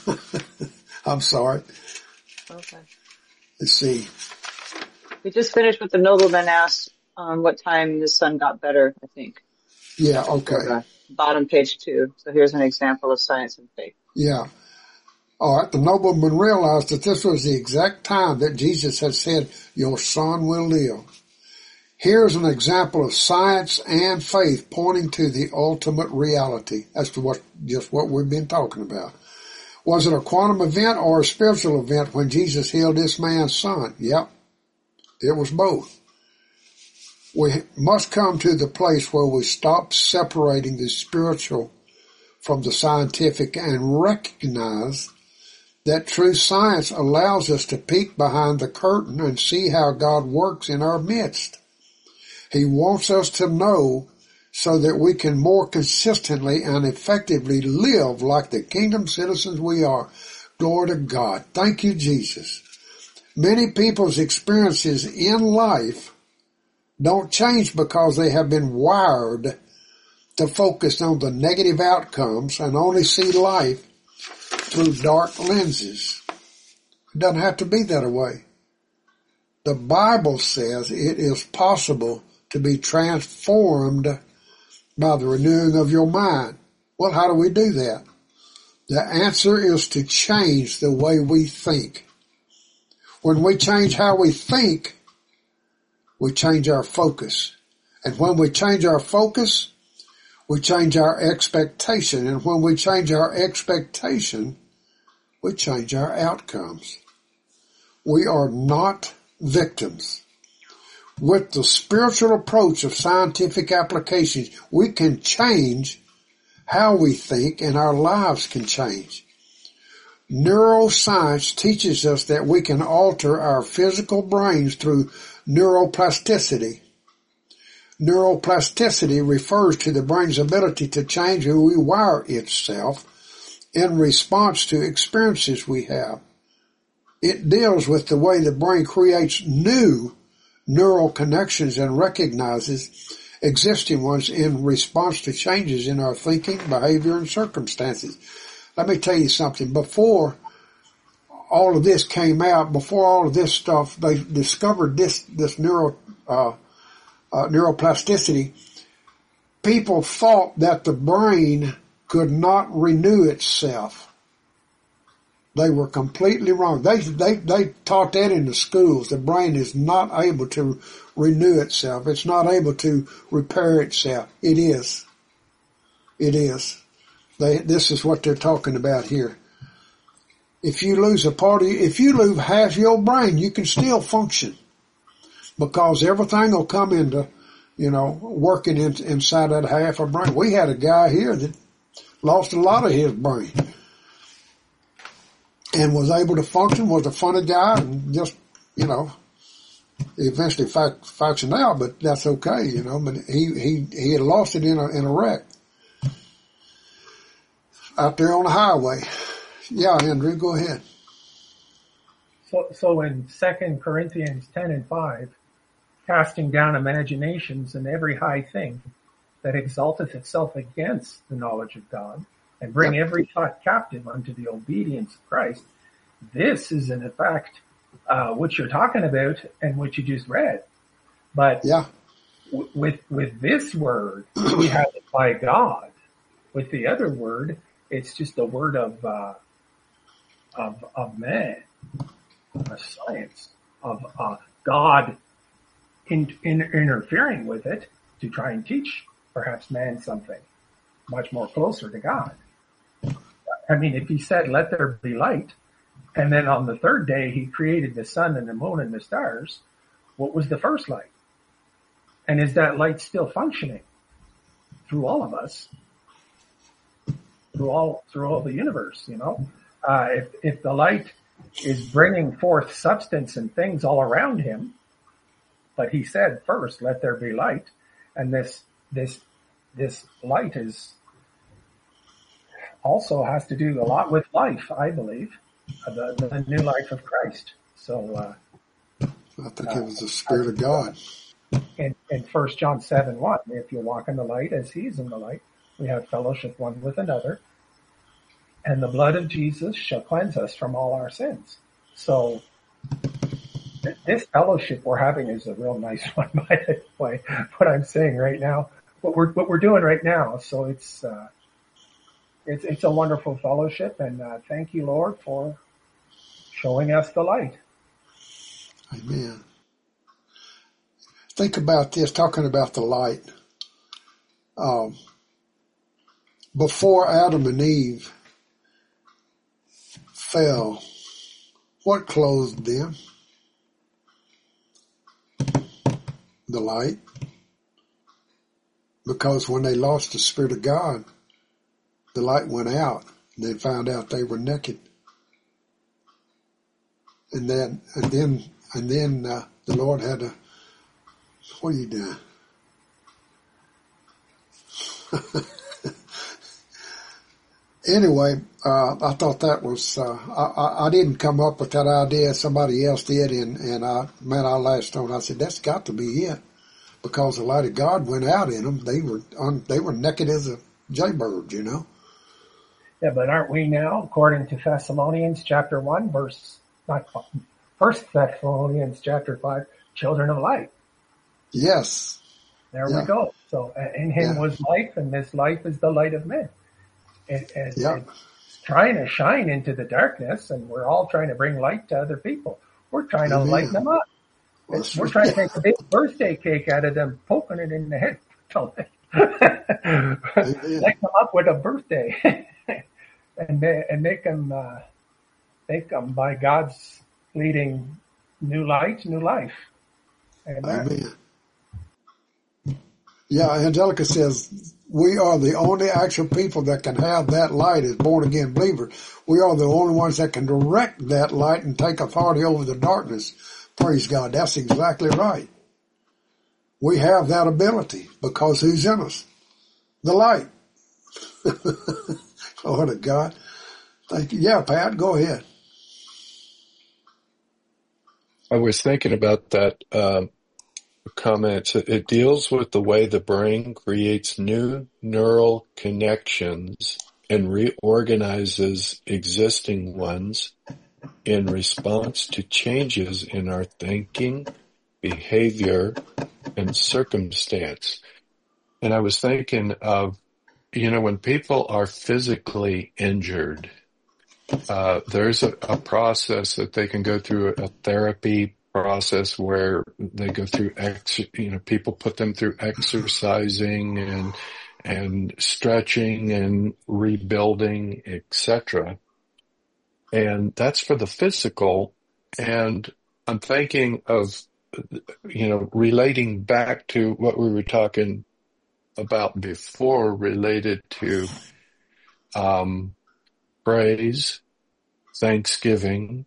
I'm sorry. Okay. Let's see. We just finished with the nobleman asked um, what time the sun got better, I think. Yeah, okay. Bottom page two. So here's an example of science and faith. Yeah. All right. The nobleman realized that this was the exact time that Jesus had said, your son will live. Here's an example of science and faith pointing to the ultimate reality. That's what, just what we've been talking about. Was it a quantum event or a spiritual event when Jesus healed this man's son? Yep. It was both. We must come to the place where we stop separating the spiritual from the scientific and recognize that true science allows us to peek behind the curtain and see how God works in our midst. He wants us to know so that we can more consistently and effectively live like the kingdom citizens we are. Glory to God. Thank you, Jesus. Many people's experiences in life don't change because they have been wired to focus on the negative outcomes and only see life through dark lenses. It doesn't have to be that way. The Bible says it is possible to be transformed by the renewing of your mind. Well, how do we do that? The answer is to change the way we think. When we change how we think, we change our focus. And when we change our focus, we change our expectation. And when we change our expectation, we change our outcomes. We are not victims. With the spiritual approach of scientific applications, we can change how we think and our lives can change. Neuroscience teaches us that we can alter our physical brains through neuroplasticity. Neuroplasticity refers to the brain's ability to change and rewire itself in response to experiences we have. It deals with the way the brain creates new neural connections and recognizes existing ones in response to changes in our thinking, behavior, and circumstances. Let me tell you something. Before all of this came out, before all of this stuff, they discovered this, this neuro, uh, uh, neuroplasticity. People thought that the brain could not renew itself. They were completely wrong. They, they, they taught that in the schools. The brain is not able to renew itself. It's not able to repair itself. It is. It is. They, this is what they're talking about here. If you lose a part of, if you lose half your brain, you can still function because everything will come into, you know, working in, inside that half a brain. We had a guy here that lost a lot of his brain and was able to function, was a funny guy, and just, you know, eventually functioned out, but that's okay, you know, but he, he, he had lost it in a, in a wreck out there on the highway. Yeah, Andrew, go ahead. So, so in Second Corinthians ten and five, casting down imaginations and every high thing that exalteth itself against the knowledge of God, and bring yep. every thought captive unto the obedience of Christ. this is in effect uh, what you're talking about and what you just read. But Yeah. w- with with this word, we have it by God. With the other word, it's just a word of uh, of of man, a science of uh, God in, in, interfering with it to try and teach perhaps man something much more closer to God. I mean, if he said, "Let there be light," and then on the third day he created the sun and the moon and the stars, what was the first light? And is that light still functioning through all of us, through all through all the universe? You know, uh, if if the light is bringing forth substance and things all around him, but he said first, "Let there be light," and this this this light is also has to do a lot with life, I believe, uh, the, the new life of Christ. So, uh, I think it was the Spirit of God. in, in First John seven one, if you walk in the light as he is in the light, we have fellowship one with another, and the blood of Jesus shall cleanse us from all our sins. So, th- this fellowship we're having is a real nice one, by the way, what I'm saying right now, what we're, what we're doing right now. So it's, uh, It's it's a wonderful fellowship, and uh, thank you, Lord, for showing us the light. Amen. Think about this, talking about the light. Um, before Adam and Eve fell, what clothed them? The light. Because when they lost the Spirit of God, the light went out, and they found out they were naked. And then, and then, and then uh, the Lord had to, what are you doing? Anyway, uh, I thought that was, uh, I, I didn't come up with that idea, somebody else did, and, and I, man, I latched on. I said, that's got to be it. Because the light of God went out in them. They were, un, they were naked as a jaybird, you know. Yeah, but aren't we now, according to Thessalonians chapter one, verse, not First Thessalonians chapter five, children of light? Yes. There Yeah. we go. So uh, in him Yeah. was life, and this life is the light of men. And, and Yeah. it's trying to shine into the darkness, and we're all trying to bring light to other people. We're trying to Amen. lighten them up. Well, We're sure. trying to make a big birthday cake out of them, poking it in the head. Amen. Light them up with a birthday. And ma- and make them uh, make them by God's leading new light, new life. Amen. Amen. Yeah, Angelica says, we are the only actual people that can have that light as born again believers. We are the only ones that can direct that light and take authority over the darkness. Praise God. That's exactly right. We have that ability because who's in us? The light. Lord of God. Thank you. Yeah, Pat, go ahead. I was thinking about that um, comment. It deals with the way the brain creates new neural connections and reorganizes existing ones in response to changes in our thinking, behavior, and circumstance. And I was thinking of, you know, when people are physically injured, uh, there's a, a process that they can go through, a therapy process where they go through, ex, you know, people put them through exercising and, and stretching and rebuilding, et cetera. And that's for the physical. And I'm thinking of, you know, relating back to what we were talking about before related to um, praise, thanksgiving,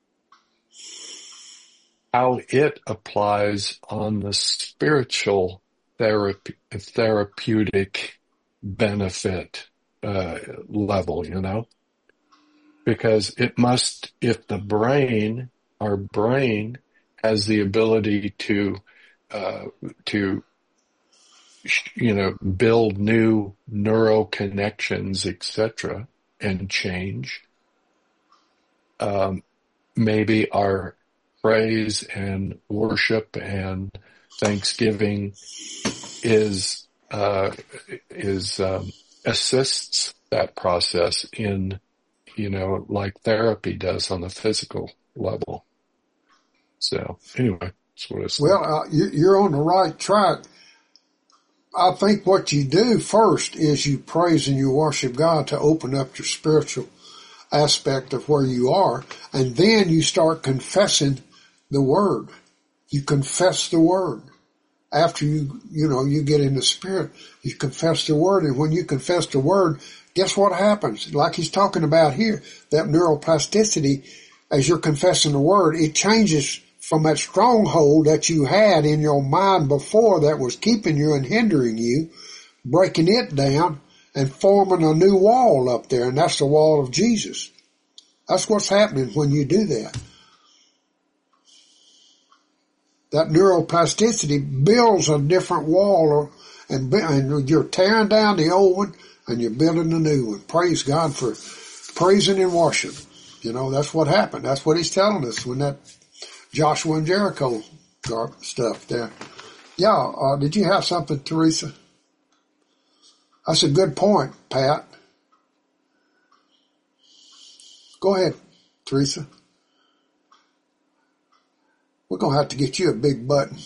how it applies on the spiritual therapy, therapeutic benefit uh, level, you know, because it must, if the brain, our brain has the ability to, uh, to, you know, build new neural connections, et cetera, and change. um, maybe our praise and worship and thanksgiving is uh, is um, assists that process in, you know, like therapy does on the physical level. So anyway, that's what it's. Well, uh, you, you're on the right track. I think what you do first is you praise and you worship God to open up your spiritual aspect of where you are, and then you start confessing the Word. You confess the Word. After you, you know, you get in the Spirit, you confess the Word, and when you confess the Word, guess what happens? Like he's talking about here, that neuroplasticity, as you're confessing the Word, it changes from that stronghold that you had in your mind before that was keeping you and hindering you, breaking it down and forming a new wall up there, and that's the wall of Jesus. That's what's happening when you do that. That neuroplasticity builds a different wall, and, and you're tearing down the old one and you're building a new one. Praise God for praising and worship. You know, that's what happened. That's what he's telling us when that Joshua and Jericho stuff there. Yeah, uh, did you have something, Teresa? That's a good point, Pat. Go ahead, Teresa. We're going to have to get you a big button.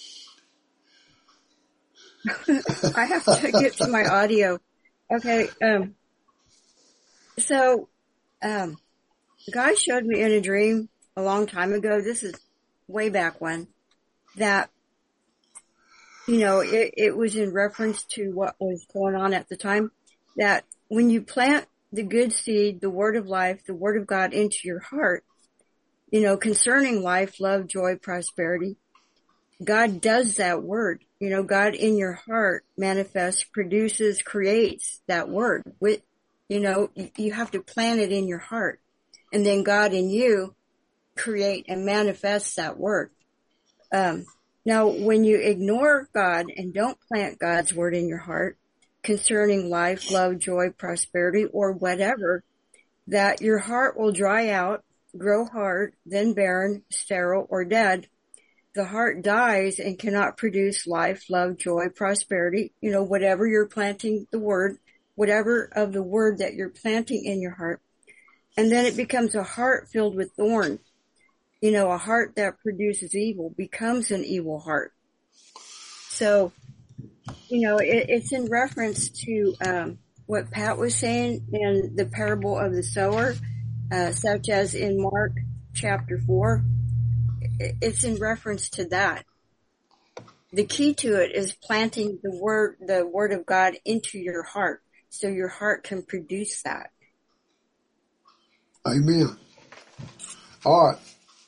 I have to get to my audio. Okay, um, so, um, God showed me in a dream a long time ago, this is way back when, that, you know, it, it was in reference to what was going on at the time, that when you plant the good seed, the word of life, the word of God into your heart, you know, concerning life, love, joy, prosperity, God does that word. You know, God in your heart manifests, produces, creates that word. With, you know, you have to plant it in your heart. And then God in you create and manifest that word. Um, now, when you ignore God and don't plant God's word in your heart concerning life, love, joy, prosperity, or whatever, that your heart will dry out, grow hard, then barren, sterile, or dead. The heart dies and cannot produce life, love, joy, prosperity, you know, whatever you're planting the word, whatever of the word that you're planting in your heart. And then it becomes a heart filled with thorns. You know, a heart that produces evil becomes an evil heart. So, you know, it, it's in reference to um, what Pat was saying in the parable of the sower, uh, such as in Mark chapter four. It's in reference to that. The key to it is planting the word, the word of God into your heart, so your heart can produce that. Amen. All right.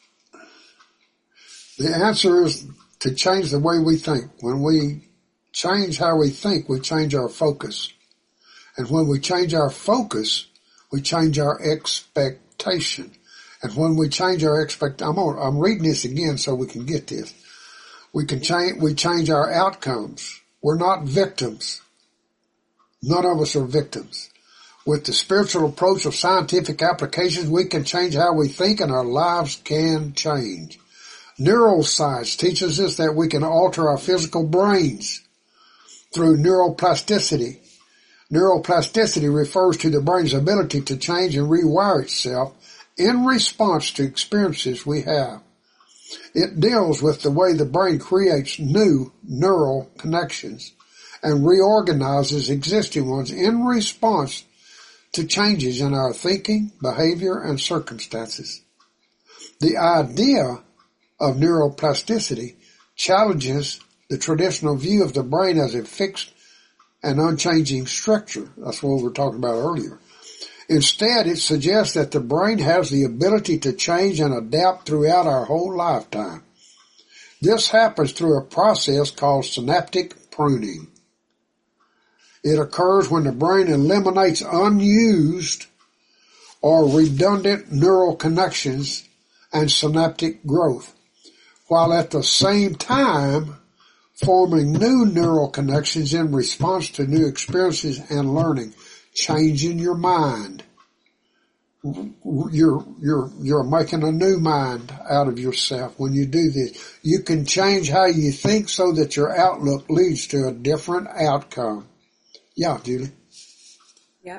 The answer is to change the way we think. When we change how we think, we change our focus. And when we change our focus, we change our expectation. And when we change our expect, I'm on, I'm reading this again so we can get this. We can change, we change our outcomes. We're not victims. None of us are victims. With the spiritual approach of scientific applications, we can change how we think and our lives can change. Neuroscience teaches us that we can alter our physical brains through neuroplasticity. Neuroplasticity refers to the brain's ability to change and rewire itself in response to experiences we have. It deals with the way the brain creates new neural connections and reorganizes existing ones in response to changes in our thinking, behavior, and circumstances. The idea of neuroplasticity challenges the traditional view of the brain as a fixed and unchanging structure. That's what we were talking about earlier. Instead, it suggests that the brain has the ability to change and adapt throughout our whole lifetime. This happens through a process called synaptic pruning. It occurs when the brain eliminates unused or redundant neural connections and synaptic growth, while at the same time forming new neural connections in response to new experiences and learning, changing your mind, you're, you're, you're making a new mind out of yourself when you do this. You can change how you think so that your outlook leads to a different outcome. Yeah, Julie. Yep.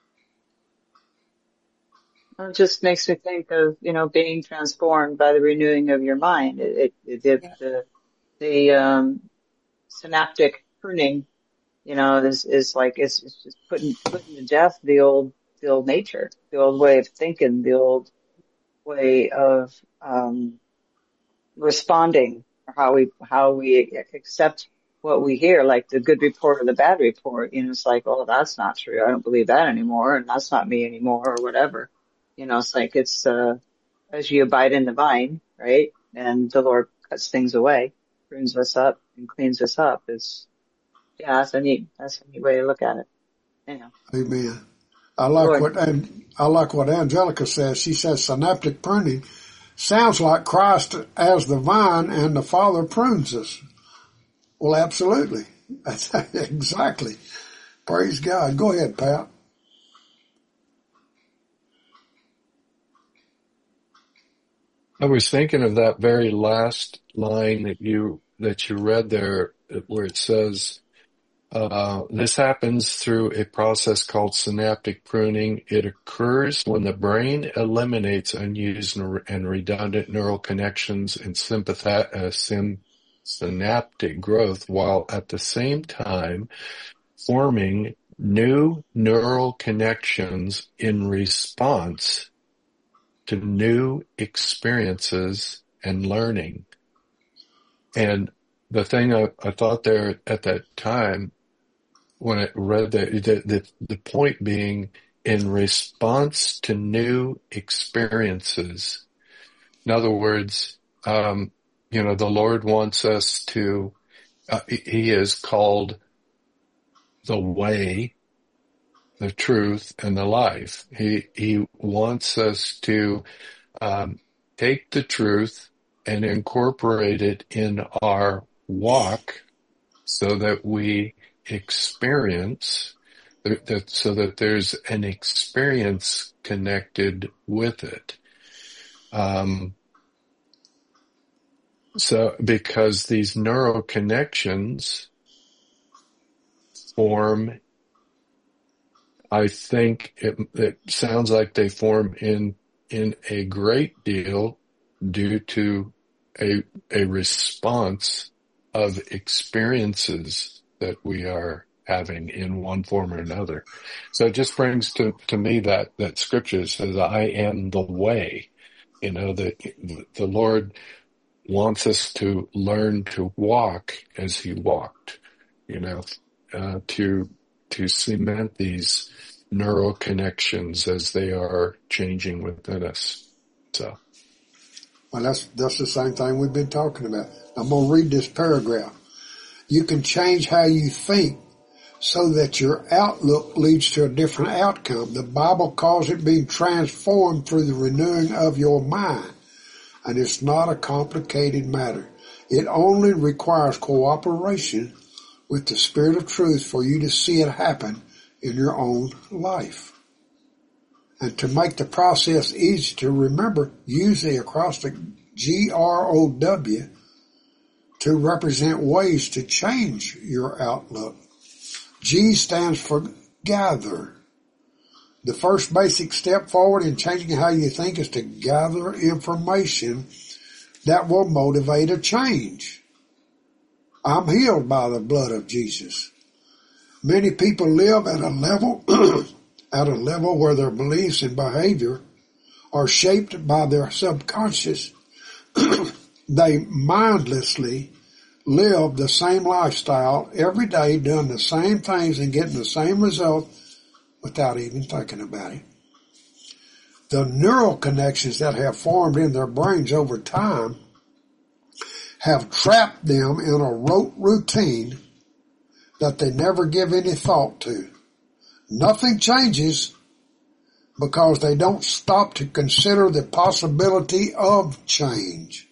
It just makes me think of, you know, being transformed by the renewing of your mind. It, it, it Yep. the, the, um, synaptic pruning, you know, is, is like, it's, it's just putting, putting to death the old, the old nature, the old way of thinking, the old way of, um, responding, or how we, how we accept what we hear, like the good report or the bad report. You know, it's like, oh, that's not true. I don't believe that anymore. And that's not me anymore, or whatever. You know, it's like, it's, uh, as you abide in the vine, right? And the Lord cuts things away, prunes us up and cleans us up. It's, yeah, that's a neat, that's a neat way to look at it. Anyhow. Amen. I like Lord. what, and I like what Angelica says. She says synaptic pruning sounds like Christ as the vine and the Father prunes us. Well, absolutely. That's exactly. Praise God. Go ahead, Pat. I was thinking of that very last line that you that you read there, where it says, uh, this happens through a process called synaptic pruning. It occurs when the brain eliminates unused and redundant neural connections and sympathet- uh, sim- synaptic growth, while at the same time forming new neural connections in response to new experiences and learning. And the thing I, I thought there at that time when I read that, the, the, the point being in response to new experiences. In other words, um, you know, the Lord wants us to, uh, he is called the way, the truth, and the life. He, he wants us to, um, take the truth and incorporate it in our walk so that we experience that, so that there's an experience connected with it. Um, so because these neural connections form, I think it, it sounds like they form in, in a great deal due to a, a response of experiences that we are having in one form or another. So it just brings to, to me that, that scripture says, I am the way. You know, that the Lord wants us to learn to walk as he walked, you know, uh, to, to cement these neural connections as they are changing within us. So. Well, that's, that's the same thing we've been talking about. I'm going to read this paragraph. You can change how you think so that your outlook leads to a different outcome. The Bible calls it being transformed through the renewing of your mind. And it's not a complicated matter. It only requires cooperation with the Spirit of truth for you to see it happen in your own life. And to make the process easy to remember, use the acrostic G R O W to represent ways to change your outlook. G stands for gather. The first basic step forward in changing how you think is to gather information that will motivate a change. I'm healed by the blood of Jesus. Many people live at a level, at a level where their beliefs and behavior are shaped by their subconscious. They mindlessly live the same lifestyle every day, doing the same things and getting the same result without even thinking about it. The neural connections that have formed in their brains over time have trapped them in a rote routine that they never give any thought to. Nothing changes because they don't stop to consider the possibility of change.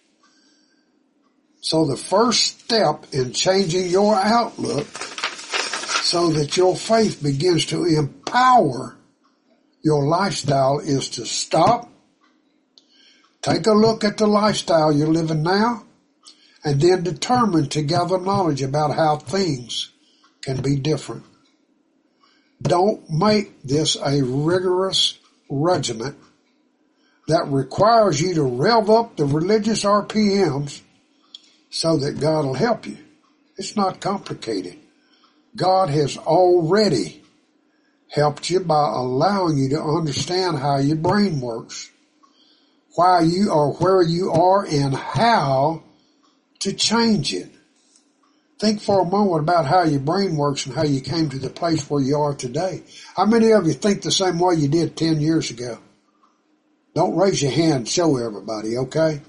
So the first step in changing your outlook so that your faith begins to empower Your lifestyle is to stop, take a look at the lifestyle you're living now, and then determine to gather knowledge about how things can be different. Don't make this a rigorous regimen that requires you to rev up the religious R P Ms so that God will help you. It's not complicated. God has already helped you by allowing you to understand how your brain works, why you are where you are, and how to change it. Think for a moment about how your brain works and how you came to the place where you are today. How many of you think the same way you did ten years ago? Don't raise your hand, show everybody, okay?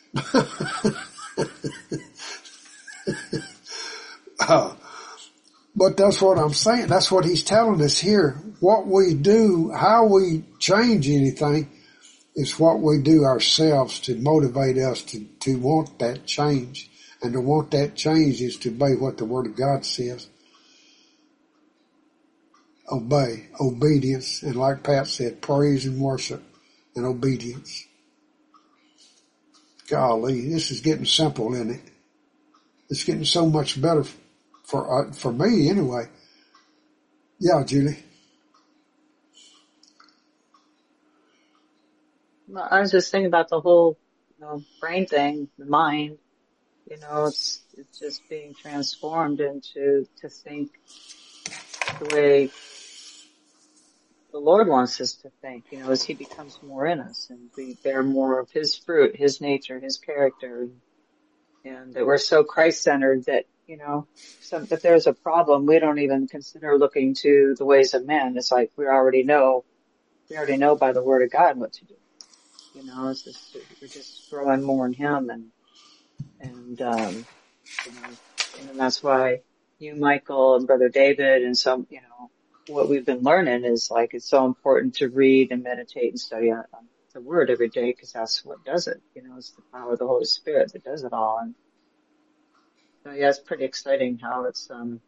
uh, but that's what I'm saying. That's what he's telling us here. What we do, how we change anything, is what we do ourselves to motivate us to, to want that change. And to want that change is to obey what the Word of God says. Obey, obedience, and like Pat said, praise and worship and obedience. Golly, this is getting simple, isn't it? It's getting so much better for uh, for me anyway. Yeah, Julie. Well, I was just thinking about the whole, you know, brain thing, the mind. You know, it's it's just being transformed into to think the way the Lord wants us to think, you know, as He becomes more in us and we bear more of His fruit, His nature, His character, and, and that we're so Christ-centered that, you know, some, if there's a problem, we don't even consider looking to the ways of men. It's like we already know, we already know by the Word of God what to do. You know, it's just, we're just growing more in Him, and and um, you know, and that's why you, Michael, and Brother David, and some, you know, what we've been learning is like it's so important to read and meditate and study on, on the Word every day, because that's what does it. You know, it's the power of the Holy Spirit that does it all. And so yeah, it's pretty exciting how it's um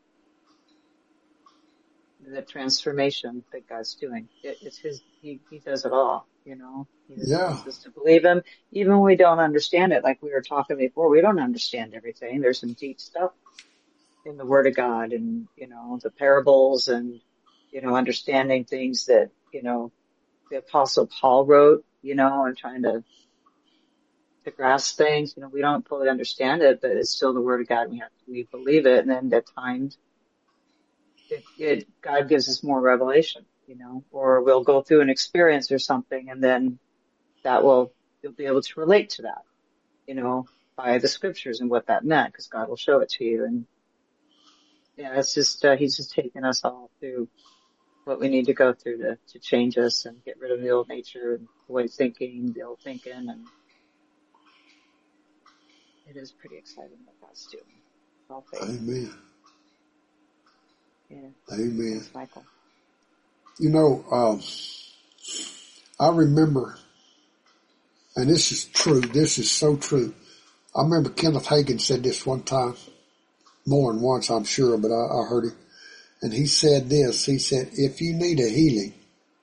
the transformation that God's doing. It, it's His. He He does it all. You know, He just Yeah. wants us to believe Him, even when we don't understand it. Like we were talking before, we don't understand everything. There's some deep stuff in the Word of God, and you know, the parables, and you know, understanding things that you know the Apostle Paul wrote. You know, and trying to to grasp things. You know, we don't fully understand it, but it's still the Word of God. And we have to we believe it, and then at times, it, it God gives us more revelation. You know, or we'll go through an experience or something, and then that will, you'll be able to relate to that, you know, by the scriptures and what that meant, because God will show it to you. And yeah, it's just, uh, He's just taking us all through what we need to go through to, to change us and get rid of the old nature and the way of thinking, the old thinking, and it is pretty exciting what God's doing. All faith. Amen. Yeah. Amen. Thanks, Michael. You know, um, I remember, and this is true, this is so true. I remember Kenneth Hagin said this one time, more than once I'm sure, but I, I heard him. And he said this, he said, if you need a healing,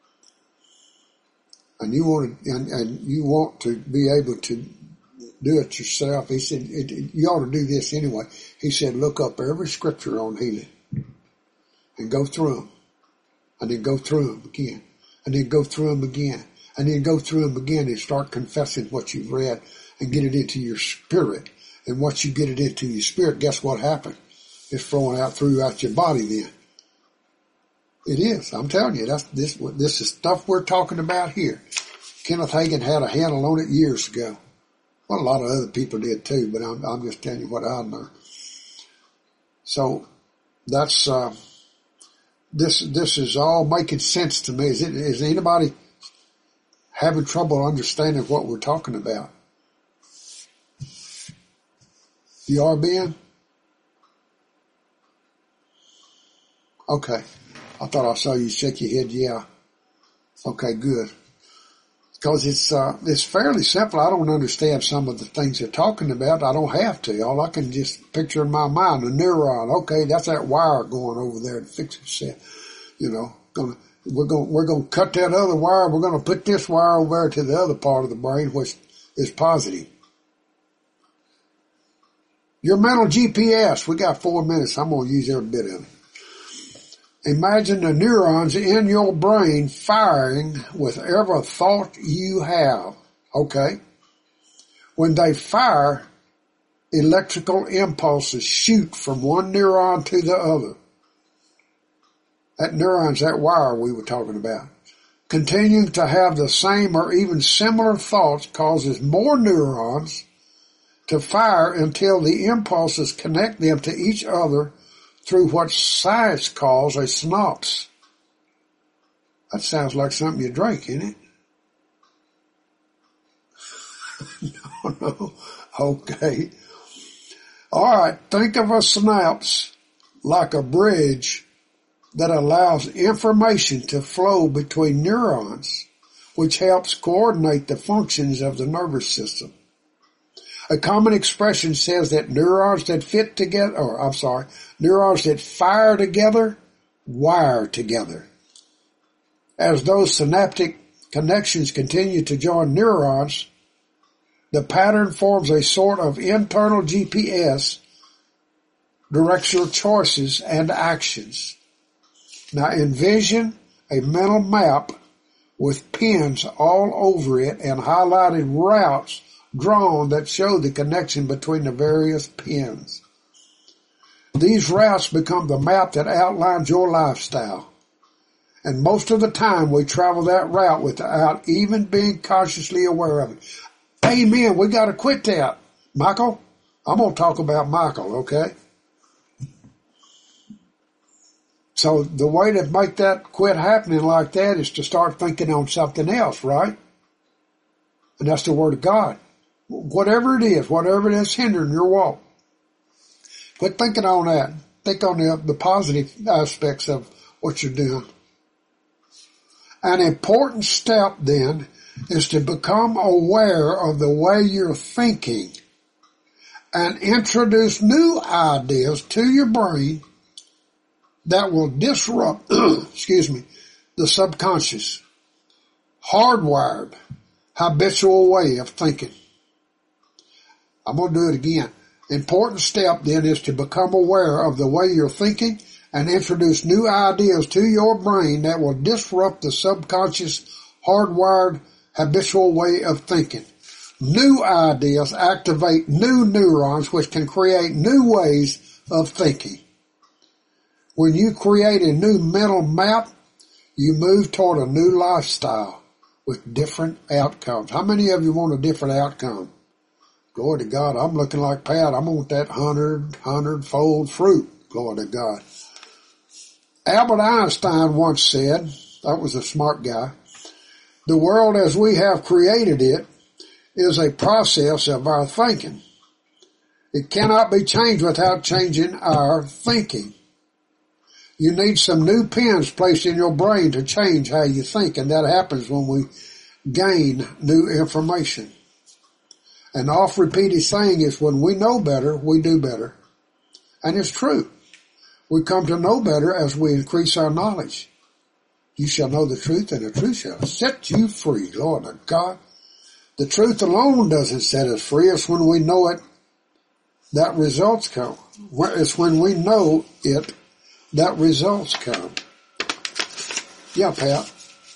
and you want to, and, and you want to be able to do it yourself, he said, it, it, you ought to do this anyway. He said, look up every scripture on healing and go through them. And then go through them again. And then go through them again. And then go through them again and start confessing what you've read and get it into your spirit. And once you get it into your spirit, guess what happened? It's flowing out throughout your body then. It is. I'm telling you, that's this, this is stuff we're talking about here. Kenneth Hagin had a handle on it years ago. Well, a lot of other people did too, but I'm, I'm just telling you what I learned. So that's, uh, This this is all making sense to me. Is it is anybody having trouble understanding what we're talking about? You are, Ben? Okay. I thought I saw you shake your head. Yeah. Okay, good. Because it's uh, it's fairly simple. I don't understand some of the things they're talking about. I don't have to. All I can just picture in my mind, a neuron. Okay, that's that wire going over there to fix itself. You know, gonna we're going we're going to cut that other wire. We're going to put this wire over there to the other part of the brain, which is positive. Your mental G P S. We got four minutes. I'm going to use every bit of it. Imagine the neurons in your brain firing with every thought you have. Okay? When they fire, electrical impulses shoot from one neuron to the other. That neuron's that wire we were talking about. Continuing to have the same or even similar thoughts causes more neurons to fire until the impulses connect them to each other through what science calls a synapse. That sounds like something you drink, isn't it? No, no. Okay. All right. Think of a synapse like a bridge that allows information to flow between neurons, which helps coordinate the functions of the nervous system. A common expression says that neurons that fit together, or I'm sorry, neurons that fire together, wire together. As those synaptic connections continue to join neurons, the pattern forms a sort of internal G P S, directs your choices and actions. Now envision a mental map with pins all over it and highlighted routes drawn that show the connection between the various pins. These routes become the map that outlines your lifestyle. And most of the time we travel that route without even being consciously aware of it. Amen. We got to quit that. Michael, I'm going to talk about Michael, okay? So the way to make that quit happening like that is to start thinking on something else, right? And that's the Word of God. Whatever it is, whatever it is hindering your walk. Quit thinking on that. Think on the, the positive aspects of what you're doing. An important step then is to become aware of the way you're thinking and introduce new ideas to your brain that will disrupt, excuse me, the subconscious, hardwired, habitual way of thinking. I'm going to do it again. Important step then is to become aware of the way you're thinking and introduce new ideas to your brain that will disrupt the subconscious, hardwired, habitual way of thinking. New ideas activate new neurons which can create new ways of thinking. When you create a new mental map, you move toward a new lifestyle with different outcomes. How many of you want a different outcome? Glory to God. I'm looking like Pat. I want that hundred, hundred-fold fruit. Glory to God. Albert Einstein once said, that was a smart guy, the world as we have created it is a process of our thinking. It cannot be changed without changing our thinking. You need some new pins placed in your brain to change how you think, and that happens when we gain new information. An oft-repeated saying is when we know better, we do better. And it's true. We come to know better as we increase our knowledge. You shall know the truth, and the truth shall set you free. Lord of God. The truth alone doesn't set us free. It's when we know it that results come. It's when we know it that results come. Yeah, Pat.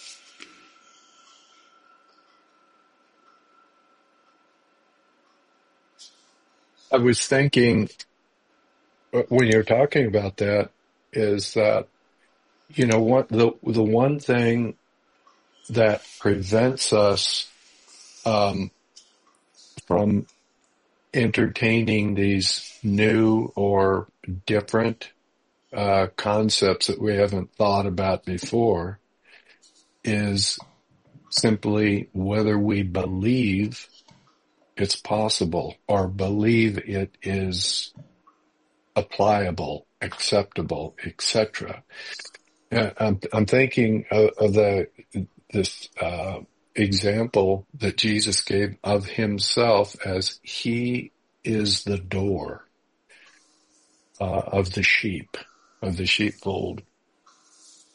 I was thinking, when you're talking about that, is that, you know, what the the one thing that prevents us um, from entertaining these new or different uh, concepts that we haven't thought about before is simply whether we believe it's possible or believe it is applicable, acceptable, et cetera. I'm, I'm thinking of, of the this uh, example that Jesus gave of himself as he is the door uh, of the sheep, of the sheepfold.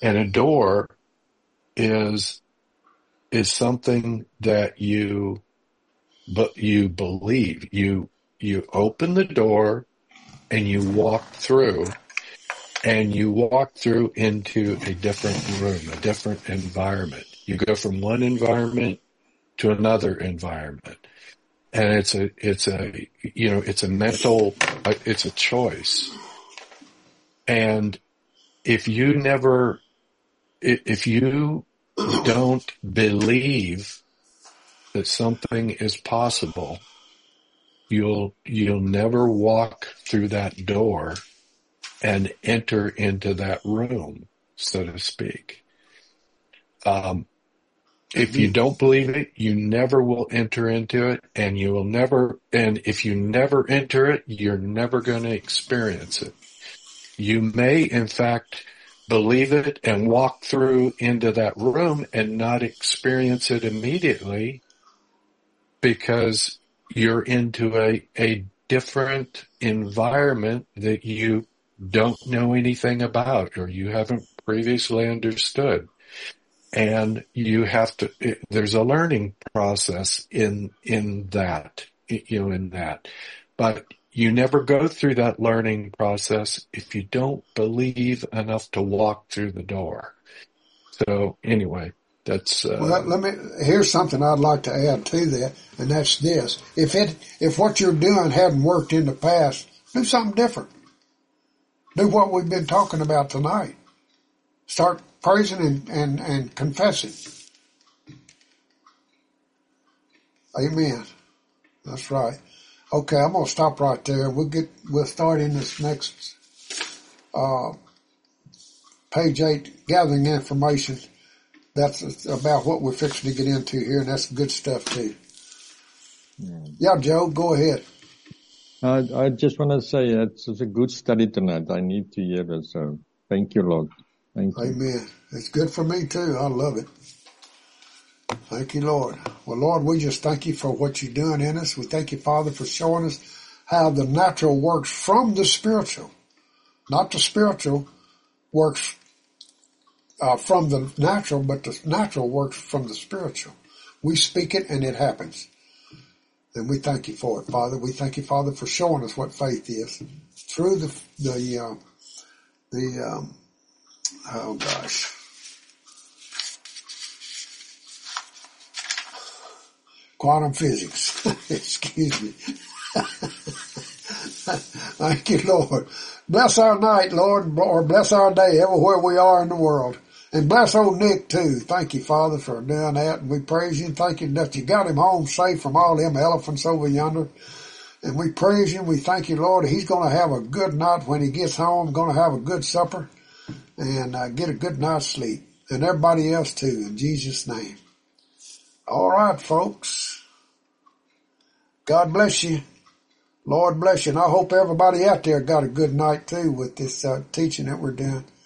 And a door is, is something that you, but you believe. You, you open the door and you walk through, and you walk through into a different room, a different environment. You go from one environment to another environment. And it's a, it's a, you know, it's a mental, it's a choice. And if you never, if you don't believe that something is possible, you'll, you'll never walk through that door and enter into that room, so to speak. Um, if you don't believe it, you never will enter into it, and you will never, and if you never enter it, you're never going to experience it. You may, in fact, believe it and walk through into that room and not experience it immediately because you're into a, a different environment that you don't know anything about or you haven't previously understood. And you have to, it, there's a learning process in, in that, you know, in that. But you never go through that learning process if you don't believe enough to walk through the door. So anyway, that's, uh, well, let me, here's something I'd like to add to that, and that's this. If it, if what you're doing hadn't worked in the past, do something different. Do what we've been talking about tonight. Start praising and, and, and confessing. Amen. That's right. Okay, I'm gonna stop right there. We'll get, we'll start in this next, uh, page eight, gathering information. That's about what we're fixing to get into here, and that's good stuff too. Yeah, yeah, Joe, go ahead. Uh, I just want to say it's, it's a good study tonight. I need to hear it, so thank you, Lord. Thank you. Amen. It's good for me too. I love it. Thank you, Lord. Well, Lord, we just thank you for what you're doing in us. We thank you, Father, for showing us how the natural works from the spiritual. Not the spiritual works uh, from the natural, but the natural works from the spiritual. We speak it and it happens. And we thank you for it, Father. We thank you, Father, for showing us what faith is through the, the, uh, the, um, oh gosh. Quantum physics. Excuse me. Thank you, Lord. Bless our night, Lord, or bless our day everywhere we are in the world. And bless old Nick too. Thank you, Father, for doing that. And we praise you and thank you that you got him home safe from all them elephants over yonder. And we praise you and we thank you, Lord. He's going to have a good night when he gets home, going to have a good supper and uh, get a good night's sleep. And everybody else too, in Jesus' name. All right, folks. God bless you. Lord bless you. And I hope everybody out there got a good night too with this uh, teaching that we're doing.